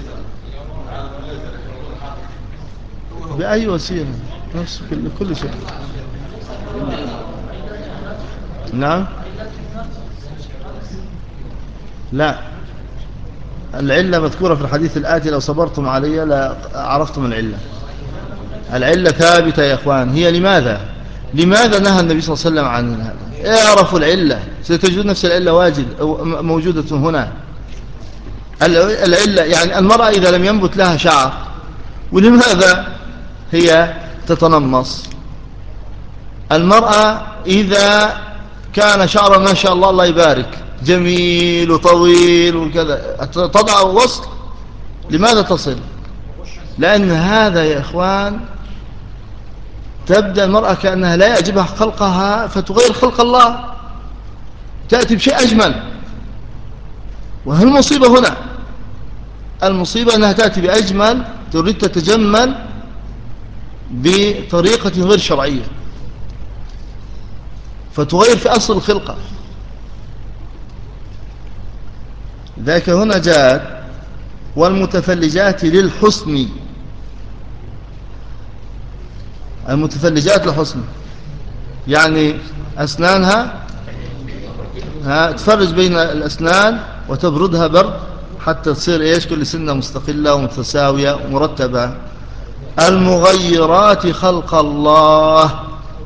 بأي وسيلة، نفس كل شيء. نعم، لا، العلة مذكورة في الحديث الآتي: لو صبرتم علي لا عرفتم العلة. العلة ثابتة يا إخوان. هي لماذا نهى النبي صلى الله عليه وسلم عن هذا؟ اعرفوا العلة، ستجد نفس العلة موجودة هنا. العلة يعني المرأة إذا لم ينبت لها شعر، ولماذا هي تتنمص؟ المرأة إذا كان شعرها ما شاء الله الله يبارك جميل وطويل وكذا، تضع وصل. لماذا تصل؟ لأن هذا يا إخوان تبدأ المرأة كأنها لا يعجبها خلقها فتغير خلق الله، تأتي بشيء أجمل. وهي المصيبة هنا، المصيبة أنها تأتي بأجمل، تريد تتجمل بطريقة غير شرعية فتغير في أصل الخلقة. ذاك هنا جاءت والمتفلجات للحسن، المتفلجات للحسن يعني أسنانها تفرج بين الأسنان وتبردها برد حتى تصير إيش كل سنة مستقلة ومتساوية ومرتبة. المغيرات خلق الله،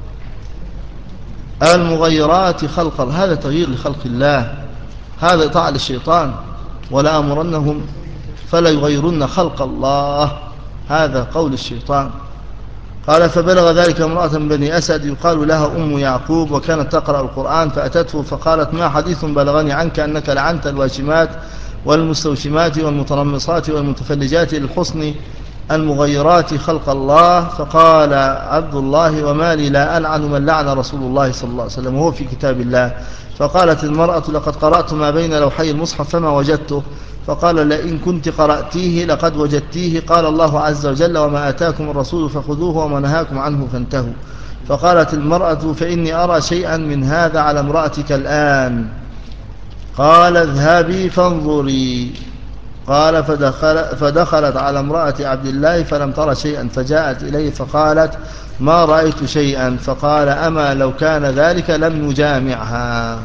المغيرات خلق الله، هذا تغيير لخلق الله، هذا إطاعة للشيطان. ولا أمرنهم فلا يغيرن خلق الله، هذا قول الشيطان. قال فبلغ ذلك امرأة بني أسد يقال لها أم يعقوب، وكانت تقرأ القرآن، فأتته فقالت ما حديث بلغني عنك أنك لعنت الواشمات والمستوشمات والمتنمصات والمتفلجات للحسن المغيرات خلق الله. فقال عبد الله وما لي لا ألعن من لعن رسول الله صلى الله عليه وسلم وهو في كتاب الله. فقالت المرأة لقد قرأت ما بين لوحي المصحف فما وجدته. فقال لئن كنت قرأتيه لقد وجدتيه. قال الله عز وجل وما آتاكم الرسول فخذوه وما نهاكم عنه فانتهوا. فقالت المرأة فإني أرى شيئا من هذا على امرأتك الآن. قال اذهبي فانظري. قال فدخلت على امرأة عبد الله فلم تر شيئا، فجاءت إليه فقالت ما رأيت شيئا. فقال أما لو كان ذلك لم نجامعها.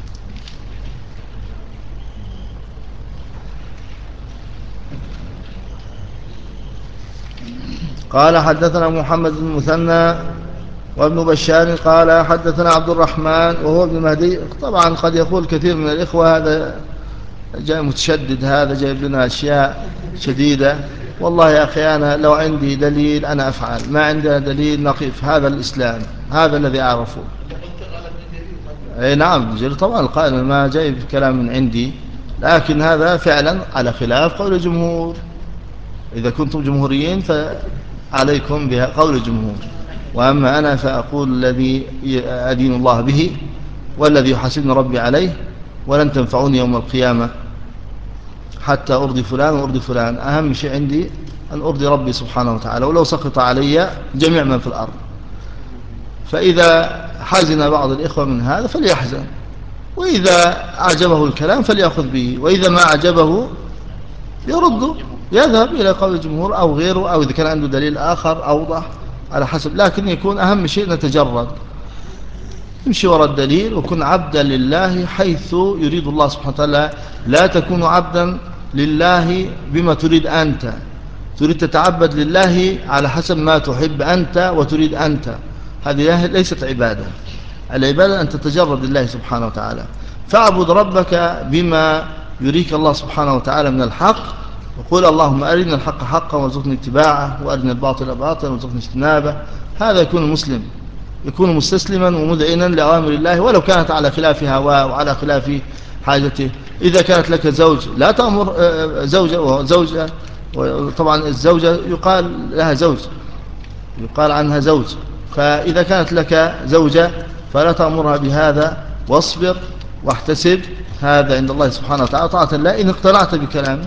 قال حدثنا محمد بن المثنى وابن بشار قال حدثنا عبد الرحمن وهو ابن مهدي. طبعا قد يقول كثير من الإخوة هذا جاي متشدد، هذا جايب لنا أشياء شديدة. والله يا أخي أنا لو عندي دليل أنا أفعل، ما عندنا دليل نقف. هذا الإسلام، هذا الذي أعرفه. أي نعم جل طبعا القائل ما جايب كلام من عندي، لكن هذا فعلا على خلاف قول الجمهور. إذا كنتم جمهوريين فعليكم بقول الجمهور، وأما أنا فأقول الذي أدين الله به والذي يحاسبني ربي عليه، ولن تنفعوني يوم القيامة حتى أرضي فلان وأرضي فلان. أهم شيء عندي أن أرضي ربي سبحانه وتعالى، ولو سقط علي جميع من في الأرض. فإذا حزن بعض الإخوة من هذا فليحزن، وإذا أعجبه الكلام فليأخذ به، وإذا ما أعجبه يرده، يذهب إلى قول الجمهور أو غيره، أو إذا كان عنده دليل آخر أوضح على حسب. لكن يكون أهم شيء نتجرد، امشي وراء الدليل وكن عبدا لله حيث يريد الله سبحانه وتعالى. لا تكون عبدا لله بما تريد أنت، تريد تتعبد لله على حسب ما تحب أنت وتريد أنت، هذه ليست عبادة. العبادة أن تتجرد لله سبحانه وتعالى. فاعبد ربك بما يريك الله سبحانه وتعالى من الحق، وقول اللهم أرنا الحق حقا وارزقني اتباعه، وأرنا الباطل باطلا وارزقني اجتنابه. هذا يكون المسلم. يكون مستسلما ومذعنا لأوامر الله ولو كانت على خلاف هواه وعلى خلاف حاجته. إذا كانت لك زوج لا تأمر زوجة وزوجة، وطبعا الزوجة يقال لها زوج، يقال عنها زوج، فإذا كانت لك زوجة فلا تأمرها بهذا، واصبر واحتسب، هذا عند الله سبحانه وتعالى طاعة الله إن اقتنعت بكلامه.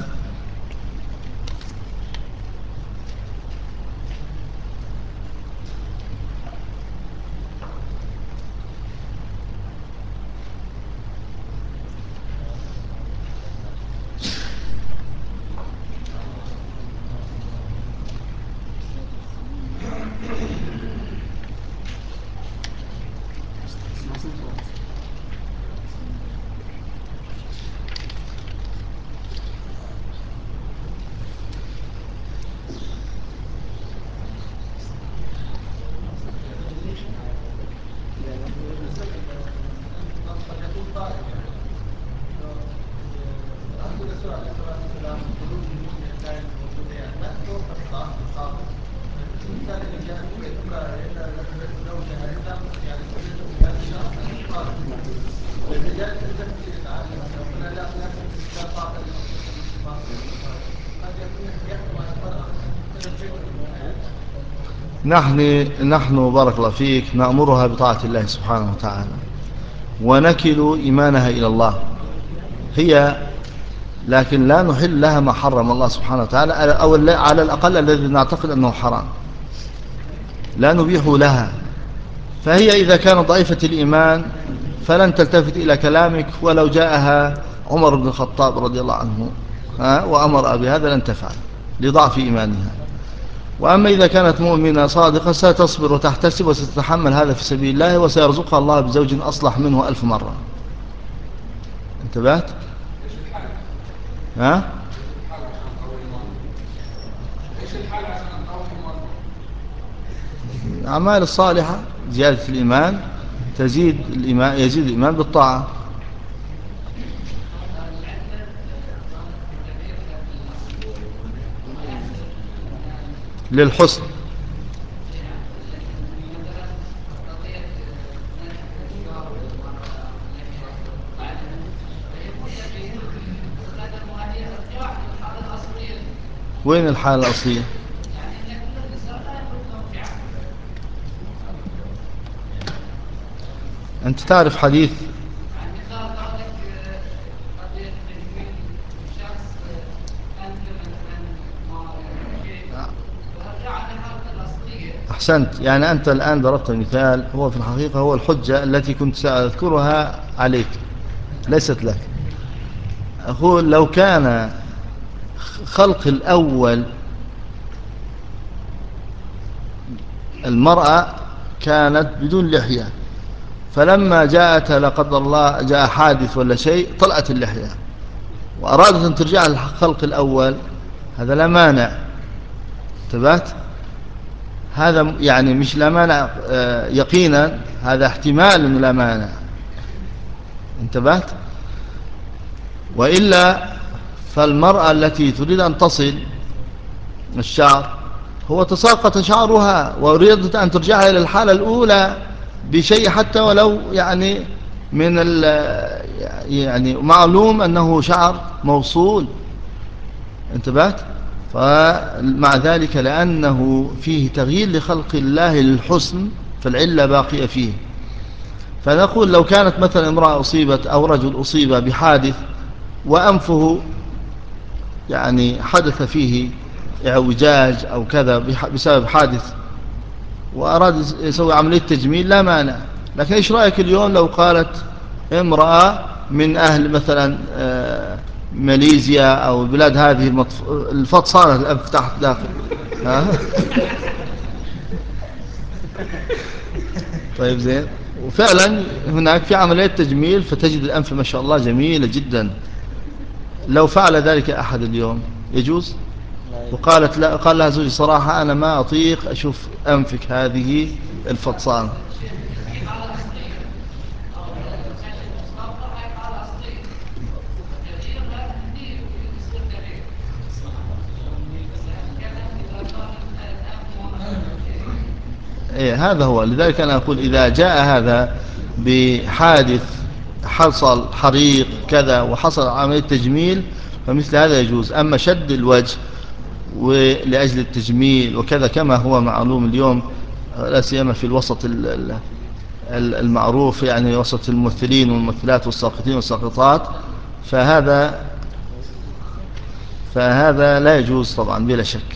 نحن بارك الله فيك نأمرها بطاعة الله سبحانه وتعالى ونكل إيمانها إلى الله هي، لكن لا نحل لها ما حرم الله سبحانه وتعالى، أو على الأقل الذي نعتقد أنه حرام لا نبيح لها. فهي إذا كانت ضعيفة الإيمان فلن تلتفت إلى كلامك ولو جاءها عمر بن الخطاب رضي الله عنه وأمر بهذا لن تفعل لضعف إيمانها. وأما إذا كانت مؤمنة صادقة ستصبر وتحتسب وستتحمل هذا في سبيل الله، وسيرزقها الله بزوج أصلح منه 1000 مرة. انتبهت؟ ها؟ الأعمال الصالحة زيادة الإيمان، تزيد الإيمان، يزيد الإيمان بالطاعة. للحسن. وين الحالة الأصلية؟ أنت تعرف حديث أحسنت، يعني أنت الآن ضربت مثال هو في الحقيقة هو الحجة التي كنت سأذكرها عليك ليست لك. أقول لو كان خلق الأول المرأة كانت بدون لحية، فلما جاءت لا قدر الله جاء حادث ولا شيء طلعت اللحية وأرادت أن ترجع للخلق الأول، هذا لا مانع. انتبهت؟ هذا يعني مش لا مانع يقينا، هذا احتمال أنه لا مانع. انتبهت؟ وإلا فالمرأة التي تريد أن تصل الشعر هو تساقط شعرها وأريدت أن ترجعها إلى الحالة الأولى بشيء حتى ولو يعني من يعني معلوم أنه شعر موصول. انتبهت؟ فمع ذلك لأنه فيه تغيير لخلق الله للحسن فالعلة باقية فيه. فنقول لو كانت مثلا امرأة أصيبت أو رجل أصيب بحادث وأنفه يعني حدث فيه اعوجاج أو كذا بسبب حادث وأراد يسوي عملية تجميل لا مانع. لكن إيش رأيك اليوم لو قالت امرأة من أهل مثلا ماليزيا أو بلاد هذه الفطسانة الأنف تحت داخل طيب زين، وفعلا هناك في عملية تجميل فتجد الأنف ما شاء الله جميلة جدا، لو فعل ذلك أحد اليوم يجوز؟ وقالت لا، قال لها زوجي صراحة أنا ما أطيق أشوف أنفك هذه الفطسانة. إيه هذا هو. لذلك أنا أقول إذا جاء هذا بحادث حصل حريق كذا وحصل عملية تجميل فمثل هذا يجوز. أما شد الوجه ولأجل التجميل وكذا كما هو معلوم اليوم لا سيما في الوسط المعروف، يعني وسط الممثلين والممثلات والساقطين والساقطات، فهذا لا يجوز طبعا بلا شك.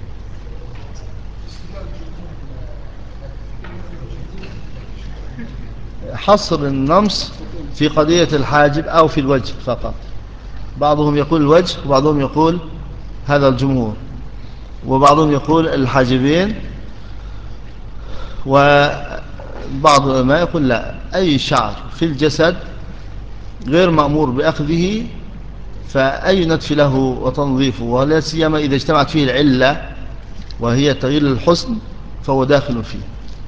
حصر النمص في قضية الحاجب أو في الوجه فقط. بعضهم يقول الوجه وبعضهم يقول هذا الجمهور، وبعضهم يقول الحاجبين، وبعض ما يقول لا، أي شعر في الجسد غير مأمور بأخذه فأي نتف له وتنظيفه، ولا سيما إذا اجتمعت فيه العلة وهي تغيير الحسن فهو داخل فيه،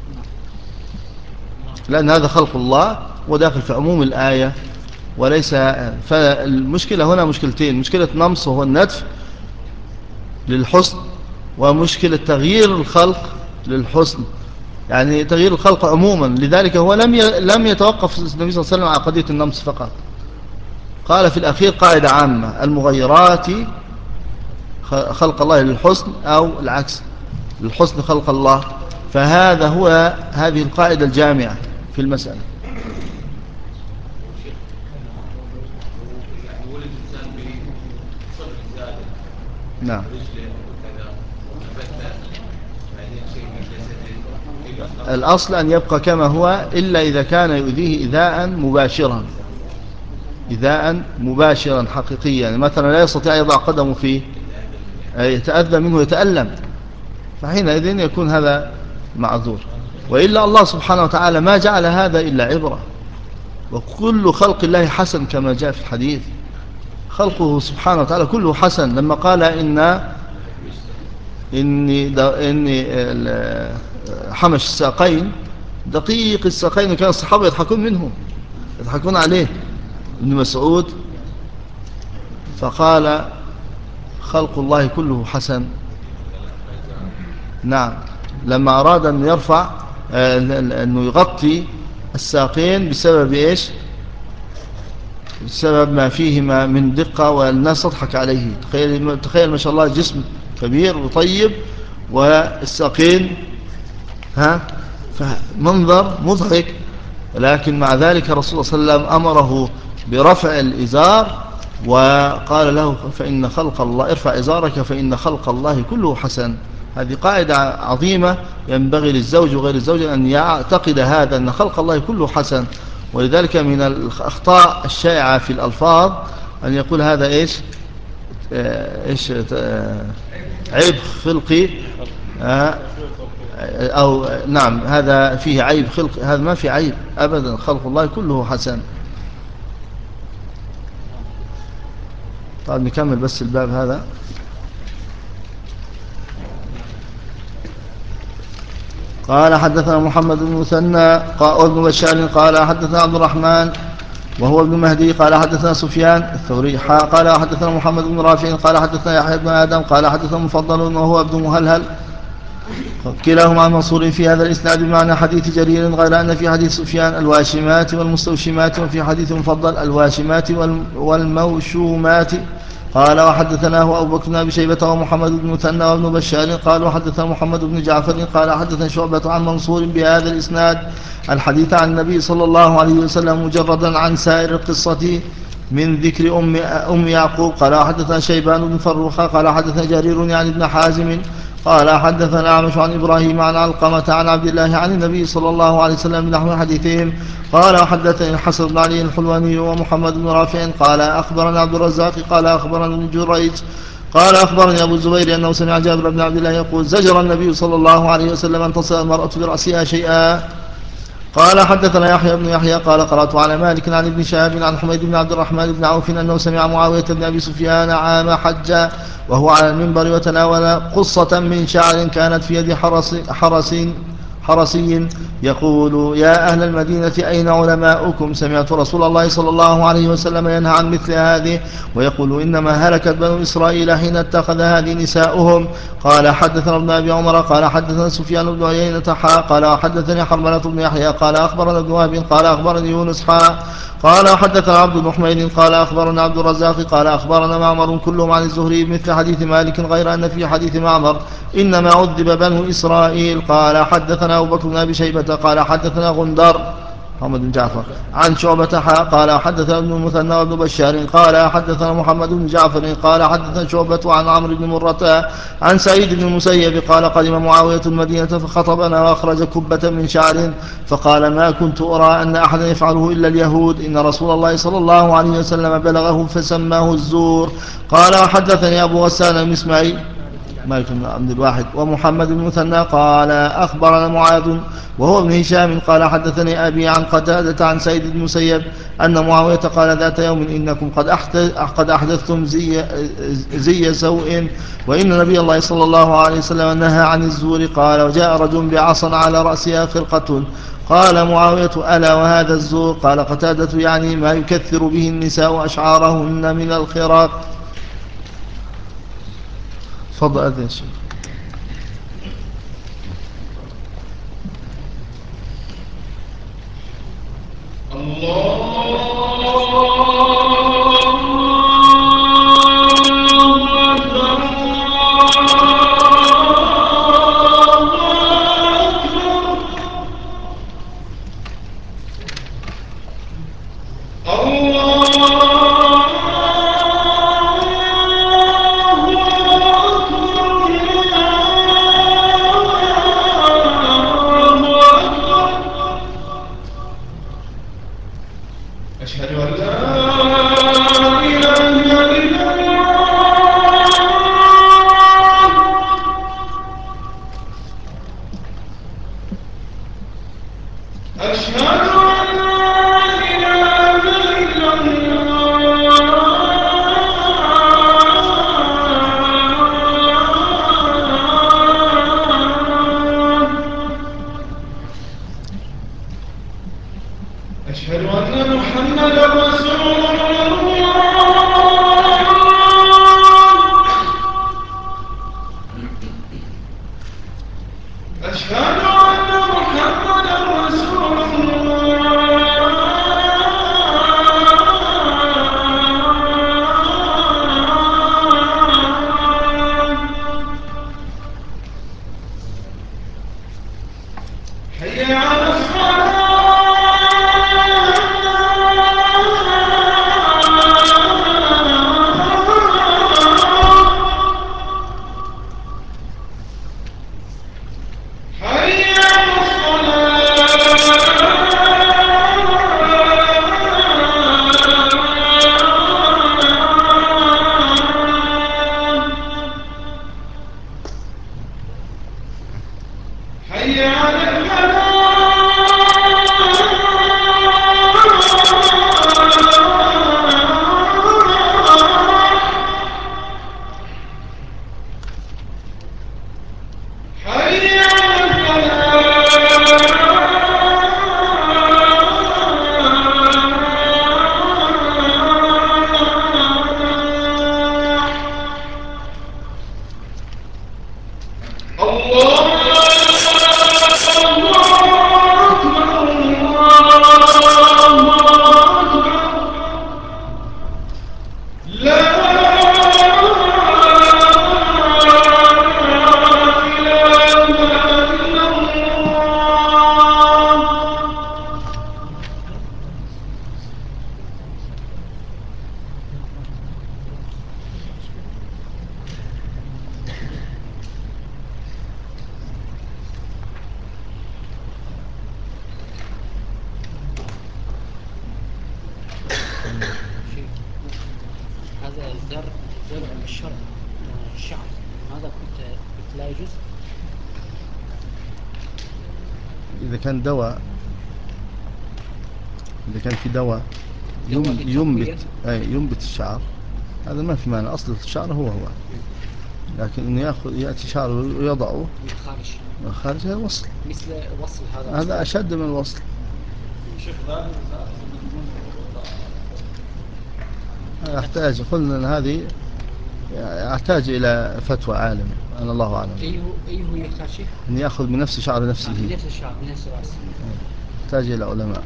لأن هذا خلق الله وداخل في عموم الآية وليس. فالمشكلة هنا مشكلتين: مشكلة نمص وهو النتف للحسن، ومشكلة تغيير الخلق للحسن، يعني تغيير الخلق عموما. لذلك هو لم يتوقف النبي صلى الله عليه وسلم على قضية النمص فقط، قال في الأخير قاعدة عامة: المغيرات خلق الله للحسن أو العكس، للحسن خلق الله. فهذا هو هذه القاعدة الجامعة في المسألة. نعم. الأصل أن يبقى كما هو إلا إذا كان يؤذيه إيذاء مباشرا، إيذاء مباشرا حقيقيا، مثلا لا يستطيع يضع قدمه فيه، يتأذى منه يتألم، فحينئذ يكون هذا معذور. وإلا الله سبحانه وتعالى ما جعل هذا إلا عبرة، وكل خلق الله حسن كما جاء في الحديث، خلقه سبحانه وتعالى كله حسن. لما قال إني حمش الساقين دقيق الساقين، كان الصحابة يضحكون منه، يضحكون عليه. ابن مسعود فقال خلق الله كله حسن. نعم. لما أراد أن يرفع أنه يغطي الساقين بسبب إيش؟ بسبب ما فيهما من دقة والناس تضحك عليه. تخيل ما شاء الله جسم كبير وطيب والساقين فمنظر مضحك، لكن مع ذلك الرسول صلى الله عليه وسلم أمره برفع الإزار وقال له فإن خلق الله ارفع إزارك فإن خلق الله كله حسن. هذه قاعدة عظيمة ينبغي للزوج وغير الزوج أن يعتقد هذا، أن خلق الله كله حسن. ولذلك من الأخطاء الشائعة في الألفاظ أن يقول هذا إيش عيب خلقي، أو نعم هذا فيه عيب خلق. هذا ما في عيب أبدا، خلق الله كله حسن. طيب نكمل بس الباب هذا. قال حدثنا محمد بن مثنى وابن بشار قال حدثنا عبد الرحمن وهو ابن مهدي قال حدثنا سفيان الثوري قال حدثنا محمد بن رافع قال حدثنا يحيى بن آدم قال حدثنا مفضل وهو ابن مهلهل كلاهما عن منصور في هذا الإسناد بمعنى حديث جرير، غير أن في حديث سفيان الواشمات والمستوشمات، وفي حديث مفضل الواشمات والموشومات. قال وحدثناه أبو بكر بن أبي شيبة ومحمد بن مثنى وابن بشار قال وحدثنا محمد بن جعفر قال حدثنا شعبة عن منصور بهذا الإسناد الحديث عن النبي صلى الله عليه وسلم مجردا عن سائر القصة من ذكر أم يعقوب. قال حدثنا شيبان بن فروخ قال حدثنا جرير يعني ابن حازم قال حدثنا أعمش عن إبراهيم عن علقمة عن عبد الله عن النبي صلى الله عليه وسلم بنحو حديثهم. قال حدثني الحسن بن علي الحلواني ومحمد بن رافع قال أخبرنا عبد الرزاق قال أخبرنا ابن جريج قال أخبرني أبو الزبير أنه سمع جابر بن عبد الله يقول زجر النبي صلى الله عليه وسلم أن تصل المرأة برأسها شيئا. قال حدثنا يحيى بن يحيى قال قرأت على مالك عن ابن شهاب عن حميد بن عبد الرحمن بن عوف أنه سمع معاوية بن أبي سفيان عام حج وهو على المنبر وتناول قصة من شعر كانت في يد حرسي يقول: يا أهل المدينة أين علماؤكم؟ سمعت رسول الله صلى الله عليه وسلم ينهى عن مثل هذه ويقول: إنما هلكت بنو إسرائيل حين اتخذ هذه نساؤهم. قال: حدثنا ابن أبي عمر قال حدثنا سفيان بن عيينة قال حدثني حرملة بن يحيى قال أخبرنا ابن وهب قال أخبرني يونس قال حدثنا عبد بن حميد قال أخبرنا عبد الرزاق قال أخبرنا معمر كلهم عن الزهري مثل حديث مالك غير أن في حديث معمر إنما عذب بنو إسرائيل. قال حدثنا أبو بكر بن أبي شيبة قال حدثنا غندر محمد بن جعفر عن شعبة قال حدثنا ابن المثنى وابن بشار قال حدثنا محمد بن جعفر قال حدثنا شعبة عن عمرو بن مرة عن سعيد بن المسيب قال قدم معاوية المدينة فخطبنا وأخرج كبة من شعر فقال: ما كنت أرى أن أحدا يفعله إلا اليهود، إن رسول الله صلى الله عليه وسلم بلغه فسماه الزور. قال حدثني أبو غسان المسمعي مالك بن عبد الواحد ومحمد بن مثنى قال أخبرنا معاذ وهو ابن هشام قال حدثني أبي عن قتادة عن سيد بن المسيب أن معاوية قال ذات يوم: إنكم قد أحدثتم زي سوء، وإن نبي الله صلى الله عليه وسلم نهى عن الزور. قال: وجاء رجل بعصا على رأسها خرقة. قال معاوية: ألا وهذا الزور؟ قال قتادة: يعني ما يكثر به النساء أشعارهن من الخراق. تفضل أذن الشيخ. هذا زرع بالشرع الشعر، هذا كنت لا يجوز. إذا كان دواء، إذا كان في دواء ينبت الشعر، هذا ما في معنى. أصل الشعر هو لكن إنه يأتي شعره ويضعه الخارج خارج هذا وصل، مثل وصل هذا هذا أشد من الوصل. يحتاج، قلنا أن هذه يحتاج إلى فتوى عالم، أنا الله أعلم. أيه هو يحتاج شيء؟ أن يأخذ من نفس شعر نفسه، من نفس الشعر، من نفس الرأس. يحتاج إلى علماء.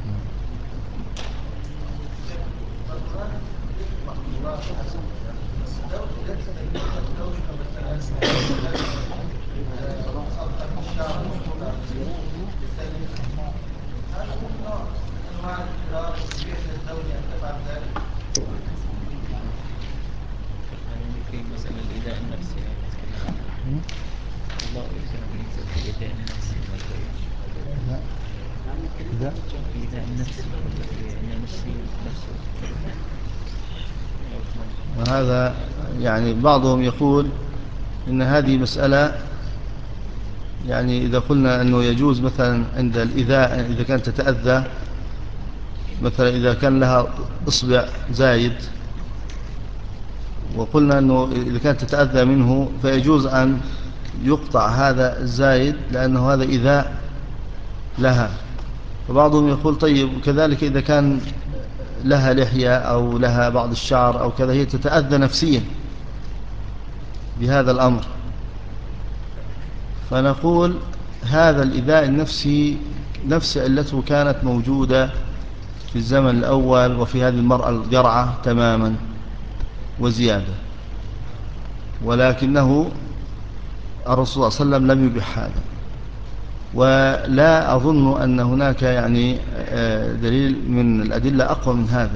في مسألة الإيذاء النفسي الله يسلم في الإيذاء النفسي الإيذاء النفسي أن نفسي نفسه. وهذا يعني بعضهم يقول إن هذه مسألة، يعني إذا قلنا أنه يجوز مثلا عند الإيذاء إذا كانت تتأذى، مثلا إذا كان لها إصبع زايد وقلنا أنه إذا كانت تتأذى منه فيجوز أن يقطع هذا الزايد لأنه هذا إيذاء لها. فبعضهم يقول طيب كذلك إذا كان لها لحية أو لها بعض الشعر أو كذا، هي تتأذى نفسيا بهذا الأمر، فنقول هذا الإيذاء النفسي نفس علته كانت موجودة في الزمن الأول وفي هذه المرأة الجرعة تماما وزيادة، ولكنه الرسول صلى الله عليه وسلم لم يبح هذا. ولا أظن أن هناك يعني دليل من الأدلة أقوى من هذا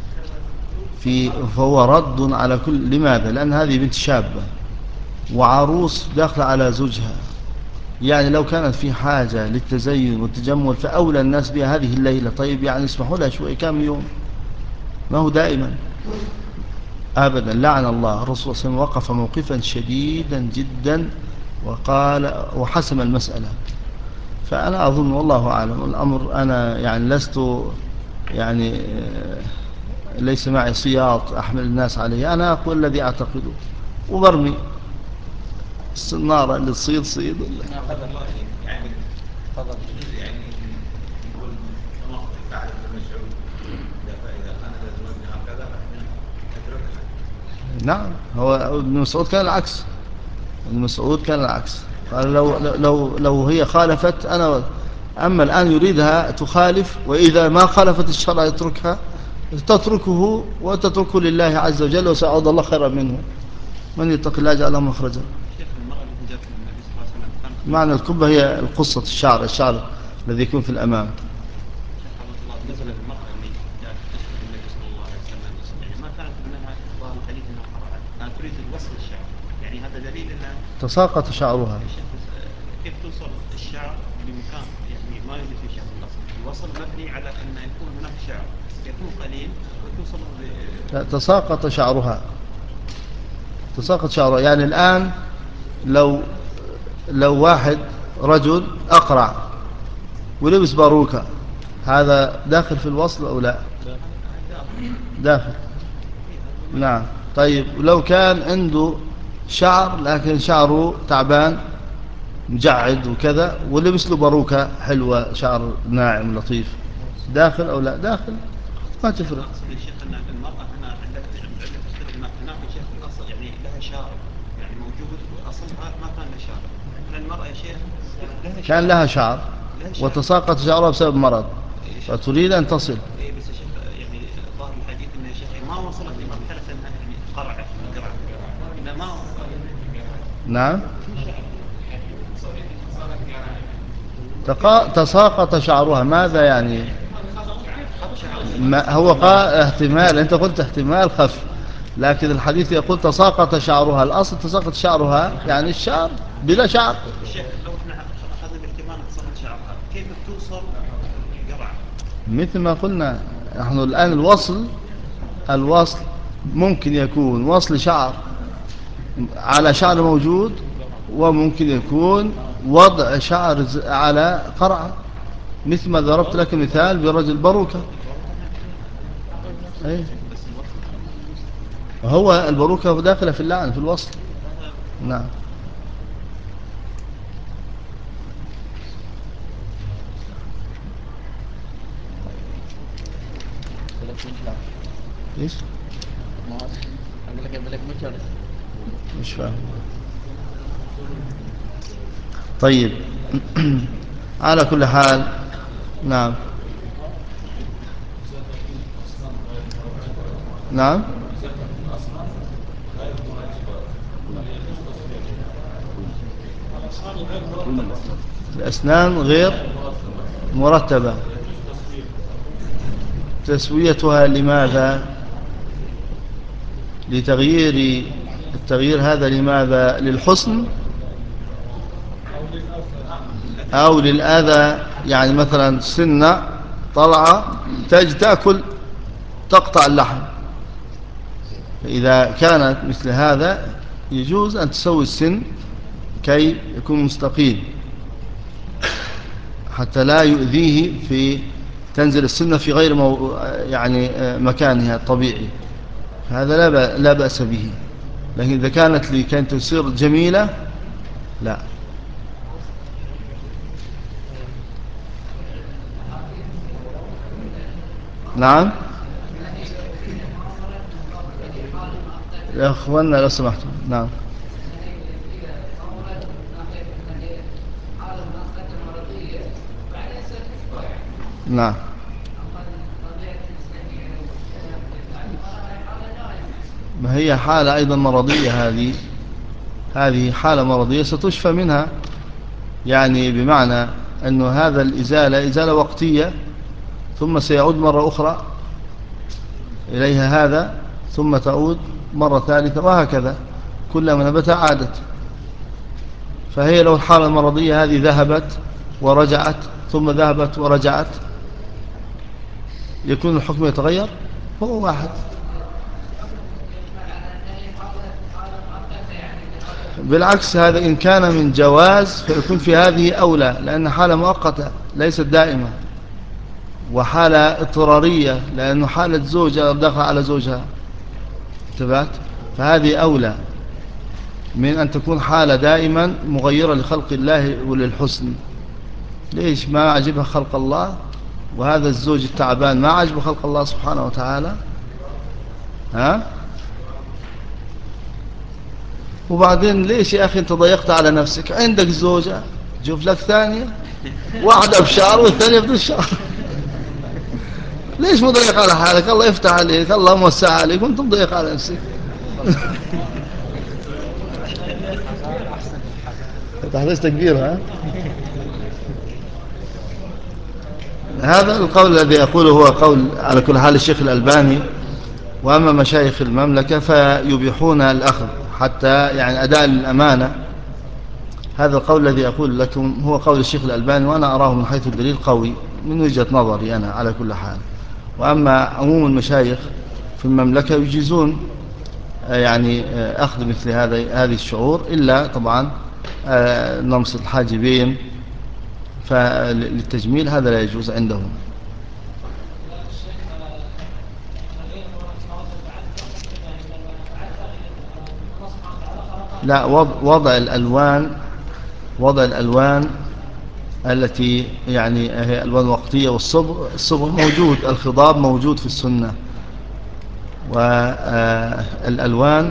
فهو رد على كل. لماذا؟ لأن هذه بنت شابة وعروس داخل على زوجها، يعني لو كانت في حاجة للتزين والتجمل فأولى الناس بها هذه الليلة. طيب يعني اسمحوا لها شوي، كم يوم، ما هو دائما أبدا. لعن الله. الرسول صلى الله عليه وسلم وقف موقفا شديدا جدا وقال وحسم المسألة. فأنا أظن والله أعلم الأمر، أنا يعني لست يعني ليس معي سياط أحمل الناس عليه، أنا أقول الذي أعتقده وبرمي النار اللي تصيد صيد. يعني تفضل. يعني نقول كما فعل ابن مسعود إذا كانت تزوجها هكذا اتركها. نعم، هو ابن مسعود كان العكس. ابن مسعود كان العكس، قال لو هي خالفت أنا. أما الآن يريدها تخالف، وإذا ما خالفت الشرع يتركها، تتركه وتتركه لله عز وجل وسيعود الله خيرا منه. من يتق الله جعل له مخرجا. شيخ المرأة التي جاءت من النبي صلى الله عليه وسلم كانت معنى الكبة هي القصة، الشعر الذي يكون في الأمام. شيخ رحمه الله بالنسبة للمرأة اللي جاءت تشتكي النبي صلى الله عليه وسلم، يعني ما كانت انها ظاهر الحديث انها قرأت، كانت تريد الوصل الشعر، يعني هذا دليل انها تساقط شعرها. كيف توصل الشعر بمكان يعني ما يوجد في شعر الاصل؟ الوصل مبني على ان يكون هناك شعر يكون قليل وتوصل تساقط شعرها. تساقط شعرها، يعني الآن لو واحد رجل أقرع ولبس باروكة، هذا داخل في الوصل أو لا؟ داخل. نعم. طيب لو كان عنده شعر لكن شعره تعبان مجعد وكذا ولبس له باروكة حلوة شعر ناعم لطيف، داخل أو لا؟ داخل، ما تفرق. اقصد يا شيخ ان المراه هنا عندها تختلف، هناك يا شيخ الاصل يعني لها شارب يعني موجود، واصلها ما كان لها شارب. هنا المراه يا شيخ كان لها شعر وتساقط شعرها بسبب مرض فتريد أن تصل. اي بس يا شيخ يعني ظاهر الحديث ان يا شيخ ما وصلت لمرحله انها يعني قرعت لا ما نعم. تساقط شعرها، ماذا يعني؟ ما هو قال احتمال، أنت قلت احتمال خف، لكن الحديث يقول تساقط شعرها. الأصل تساقط شعرها يعني الشعر بلا شعر. الشيخ لو احنا اخذنا باحتمال تساقط شعرها كيف بتوصل قرعه؟ مثل ما قلنا نحن الآن الوصل ممكن يكون وصل شعر على شعر موجود، وممكن يكون وضع شعر على قرعة، مثل ما ضربت لك مثال برجل باروكة. أي. هو الباروكة داخلة في اللعن في الوصل. نعم. ايش؟ مش فاهم. طيب. على كل حال. نعم. نعم. الأسنان غير مرتبة، تسويتها لماذا؟ التغيير هذا لماذا؟ للحسن أو للأذى؟ يعني مثلا سنة طلعة تأكل تقطع اللحم، فإذا كانت مثل هذا يجوز أن تسوي السن كي يكون مستقيم حتى لا يؤذيه في تنزل السنة في غير يعني مكانها الطبيعي، هذا لا بأس به. لكن إذا كانت لكي تصير جميلة لا. نعم يا أخوانا لو سمحتم. نعم. نعم. ما هي حالة أيضا مرضية، هذه حالة مرضية ستشفى منها، يعني بمعنى أنه هذا إزالة وقتية ثم سيعود مرة أخرى إليها هذا، ثم تعود مرة ثالثة، وهكذا كلما نبت عادت. فهي لو الحالة المرضية هذه ذهبت ورجعت ثم ذهبت ورجعت، يكون الحكم يتغير؟ هو واحد. بالعكس، هذا إن كان من جواز فيكون في هذه أولى، لأن حالة مؤقتة ليست دائمة، وحالة اضطرارية لأنه حالة زوجة دخل على زوجها، انتبهت؟ فهذه أولى من أن تكون حالة دائما مغيرة لخلق الله وللحسن. ليش ما عجبها خلق الله، وهذا الزوج التعبان ما عجبه خلق الله سبحانه وتعالى؟ وبعدين ليش يا أخي أنت ضيقت على نفسك؟ عندك زوجة شوف لك ثانية، واحدة بشعر والثانية بدون شعر. ليش مضيق على حالك؟ الله يفتح عليك، الله موسع عليك وانت مضيق على نفسك. تحتاج تكبير. هذا القول الذي أقوله هو قول على كل حال الشيخ الألباني، وأما مشايخ المملكة فيبيحون الأخذ حتى يعني أداء الأمانة. هذا القول الذي أقول لكم هو قول الشيخ الألباني، وأنا أراه من حيث الدليل قوي من وجهة نظري أنا على كل حال. وأما عموم المشايخ في المملكة يجيزون يعني أخذ مثل هذه الشعور، إلا طبعا نمص الحاجبين فللتجميل هذا لا يجوز عندهم. لا، وضع الألوان التي يعني هي ألوان وقتية، والصبغ موجود، الخضاب موجود في السنة، والألوان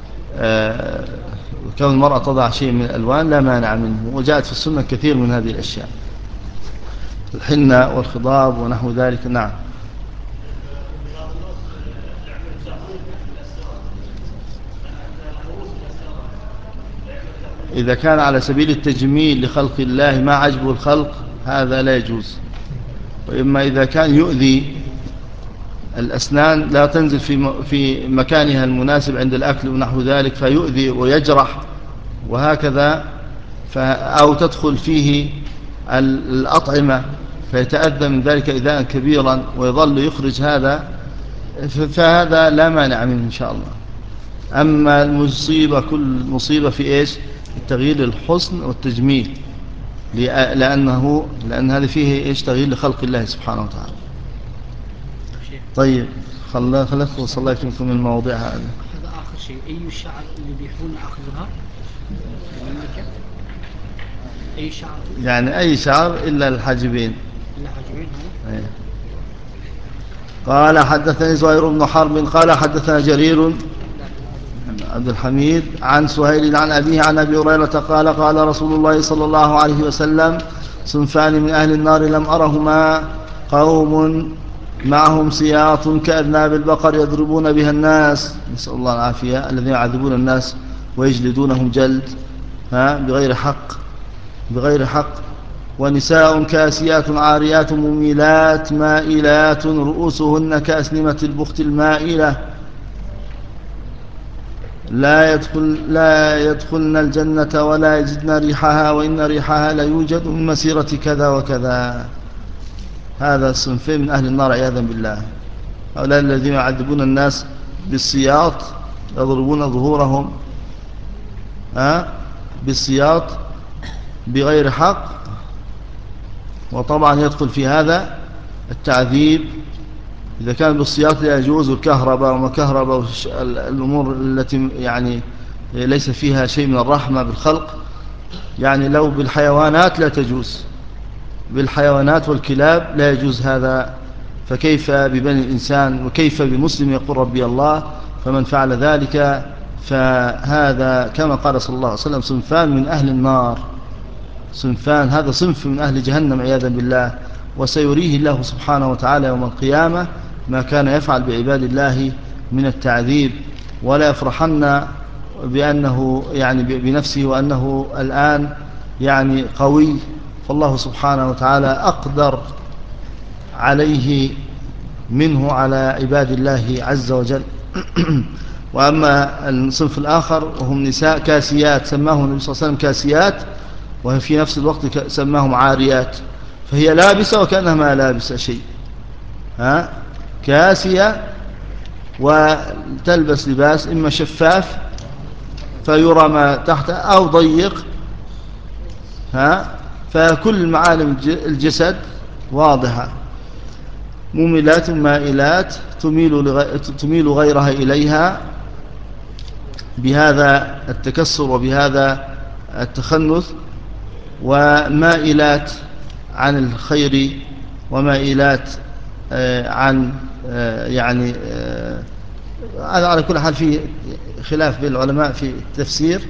كون المرأة تضع شيء من الألوان لا مانع منه، وجاءت في السنة كثير من هذه الأشياء، الحنة والخضاب ونحو ذلك. نعم. إذا كان على سبيل التجميل لخلق الله ما عجبه الخلق هذا لا يجوز. وإما إذا كان يؤذي الأسنان لا تنزل في مكانها المناسب عند الأكل ونحو ذلك فيؤذي ويجرح وهكذا، أو تدخل فيه الأطعمة فيتأذى من ذلك إذاء كبيرا ويظل يخرج هذا، فهذا لا مانع منه إن شاء الله. أما المصيبة، كل مصيبة في إيش؟ التغيير للحسن والتجميل، لأن هذا فيه إيش؟ تغيير لخلق الله سبحانه وتعالى. طيب خلص الله يكرمكم من المواضيع هذا. شيء أي الشعر اللي يبيحون أخذها المملكة؟ أي شعر؟ يعني أي شعر إلا الحاجبين. إلا حاجبين هذا؟ أيه. قال حدثني زهير بن حرب قال حدثنا جرير عبد الحميد عن سهيل عن أبيه عن أبي هريرة قال قال رسول الله صلى الله عليه وسلم صنفان من أهل النار لم أرهما قوم معهم سياط كأذناب البقر يضربون بها الناس نسأل الله العافية الذين يعذبون الناس ويجلدونهم جلد بغير حق ونساء كاسيات عاريات مميلات مائلات رؤوسهن كأسنمة البخت المائلة لا يدخلن الجنة ولا يجدن ريحها وإن ريحها لا يوجد من مسيرة كذا وكذا. هذا الصنفين من أهل النار عياذا بالله. هؤلاء الذين يعذبون الناس بالسياط يضربون ظهورهم بالسياط بغير حق. وطبعا يدخل في هذا التعذيب إذا كان بالسياط لا يجوز الكهرباء وما كهرباء الأمور التي يعني ليس فيها شيء من الرحمة بالخلق. يعني لو بالحيوانات لا تجوز، بالحيوانات والكلاب لا يجوز هذا، فكيف ببني الإنسان وكيف بمسلم يقول ربي الله؟ فمن فعل ذلك فهذا كما قال صلى الله عليه وسلم صنفان من أهل النار. صنفان، هذا صنف من أهل جهنم عياذا بالله. وسيريه الله سبحانه وتعالى يوم القيامة ما كان يفعل بعباد الله من التعذيب، ولا يفرحن بأنه يعني بنفسه وأنه الآن يعني قوي، فالله سبحانه وتعالى أقدر عليه منه على عباد الله عز وجل. وأما الصنف الآخر وهم نساء كاسيات سماهم النبي صلى الله عليه وسلم كاسيات، وفي نفس الوقت سماهم عاريات، فهي لابسة وكأنها ما لابسة شيء. كاسية وتلبس لباس إما شفاف فيرى ما تحته أو ضيق، فكل معالم الجسد واضحة. مميلات مائلات تميل غيرها إليها بهذا التكسر وبهذا التخنث، ومائلات عن الخير ومائلات عن يعني هذا على كل حال فيه خلاف بين العلماء في التفسير،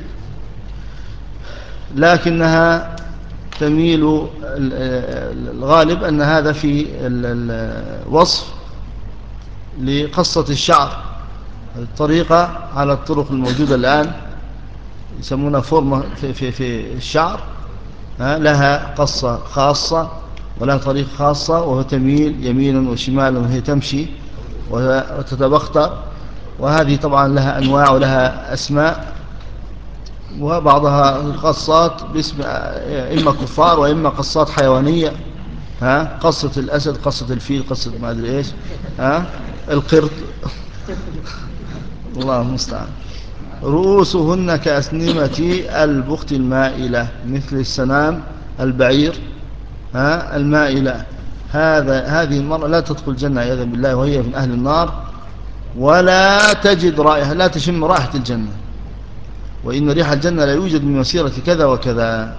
لكنها تميل الغالب أن هذا في الوصف لقصة الشعر. الطريقة على الطرق الموجودة الآن يسمونها فورمة في الشعر، لها قصة خاصة ولها طريقة خاصة، وهو تميل يمينا وشمالا وهي تمشي وتتبختر. وهذه طبعا لها أنواع ولها أسماء، وبعضها قصات باسم إما كفار وإما قصات حيوانية، قصة الأسد، قصة الفيل، قصة ما أدري إيش، القرد. الله المستعان. رؤوسهن كأسنمة البخت المائلة مثل السنام البعير المائلة. هذه المرأة لا تدخل الجنة عياذا بالله، وهي من أهل النار، ولا تجد رائحة، لا تشم رائحة الجنة، وإن ريح الجنة لا يوجد من مسيرة كذا وكذا.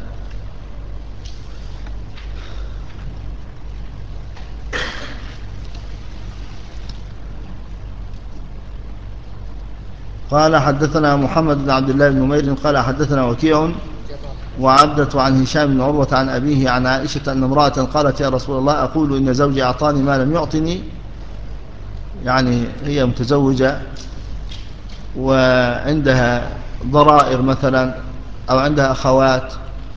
قال حدثنا محمد بن عبد الله بن نمير قال حدثنا وكيع وعبدة عن هشام بن عروة عن أبيه عن عائشة أن امرأة قالت يا رسول الله أقول إن زوجي أعطاني ما لم يعطني، يعني هي متزوجة وعندها ضرائر مثلا أو عندها أخوات،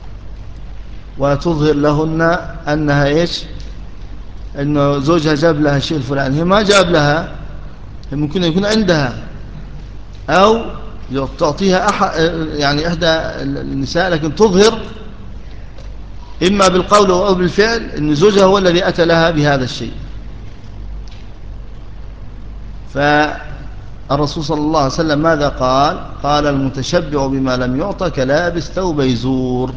وتظهر لهن أنها إيش، أنه زوجها جاب لها الشيء الفلاني، هي ما جاب لها، ممكن يكون عندها، أو تعطيها يعني إحدى النساء، لكن تظهر إما بالقول أو بالفعل أن زوجها هو الذي أتى لها بهذا الشيء. فالرسول صلى الله عليه وسلم ماذا قال؟ قال المتشبع بما لم يعطى كلابس ثوب يزور.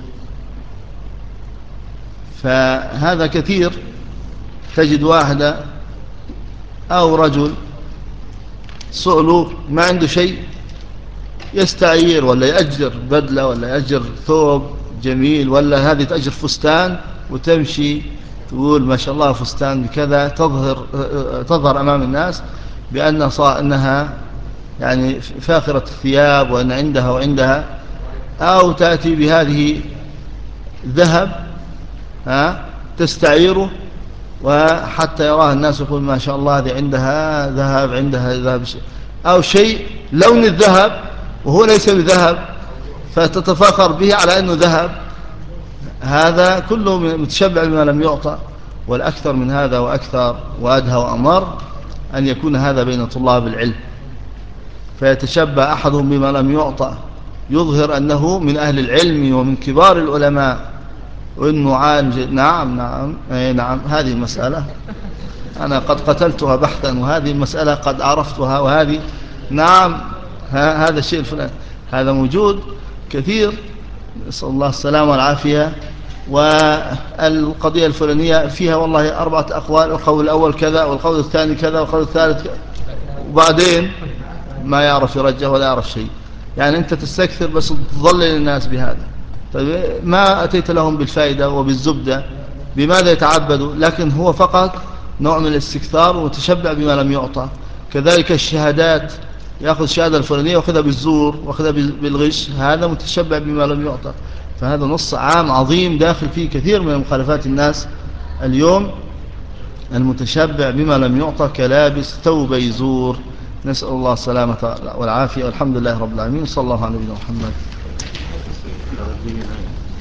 فهذا كثير، تجد واحدة أو رجل صعلوك ما عنده شيء يستعير ولا يأجر بدلة ولا يأجر ثوب جميل ولا هذه تأجر فستان وتمشي تقول ما شاء الله فستان بكذا، تظهر أمام الناس أنها يعني فاخرة الثياب وأن عندها وعندها، أو تأتي بهذه ذهب تستعيره وحتى يراها الناس يقول ما شاء الله هذه عندها ذهب، عندها ذهب، أو شيء لون الذهب وهو ليس بذهب فتتفاخر به على أنه ذهب. هذا كله متشبع بما لم يعطى. والأكثر من هذا وأكثر وأدهى وأمر أن يكون هذا بين طلاب العلم، فيتشبع أحدهم بما لم يعطى، يظهر أنه من أهل العلم ومن كبار العلماء وإنه عالم. نعم نعم نعم، هذه المسألة أنا قد قتلتها بحثا، وهذه المسألة قد عرفتها، وهذه نعم هذا الشيء الفلاني هذا موجود كثير، نسأل الله السلامة والعافية. والقضية الفلانية فيها والله 4 أقوال، القول الأول كذا والقول الثاني كذا والقول الثالث كذا، وبعدين ما يعرف يرجع ولا يعرف شيء. يعني أنت تستكثر بس تضلل الناس بهذا، طيب ما أتيت لهم بالفائدة وبالزبدة، بماذا يتعبدوا؟ لكن هو فقط نوع من الاستكثار ومتشبع بما لم يعطى. كذلك الشهادات، يأخذ الشهادة الفلانية وأخذها بالزور وأخذها بالغش، هذا متشبع بما لم يعطى. فهذا نص عام عظيم داخل فيه كثير من مخالفات الناس اليوم، المتشبع بما لم يعطى كلابس ثوب يزور. نسأل الله السلامة والعافية، والحمد لله رب العالمين، صلى الله على نبينا محمد.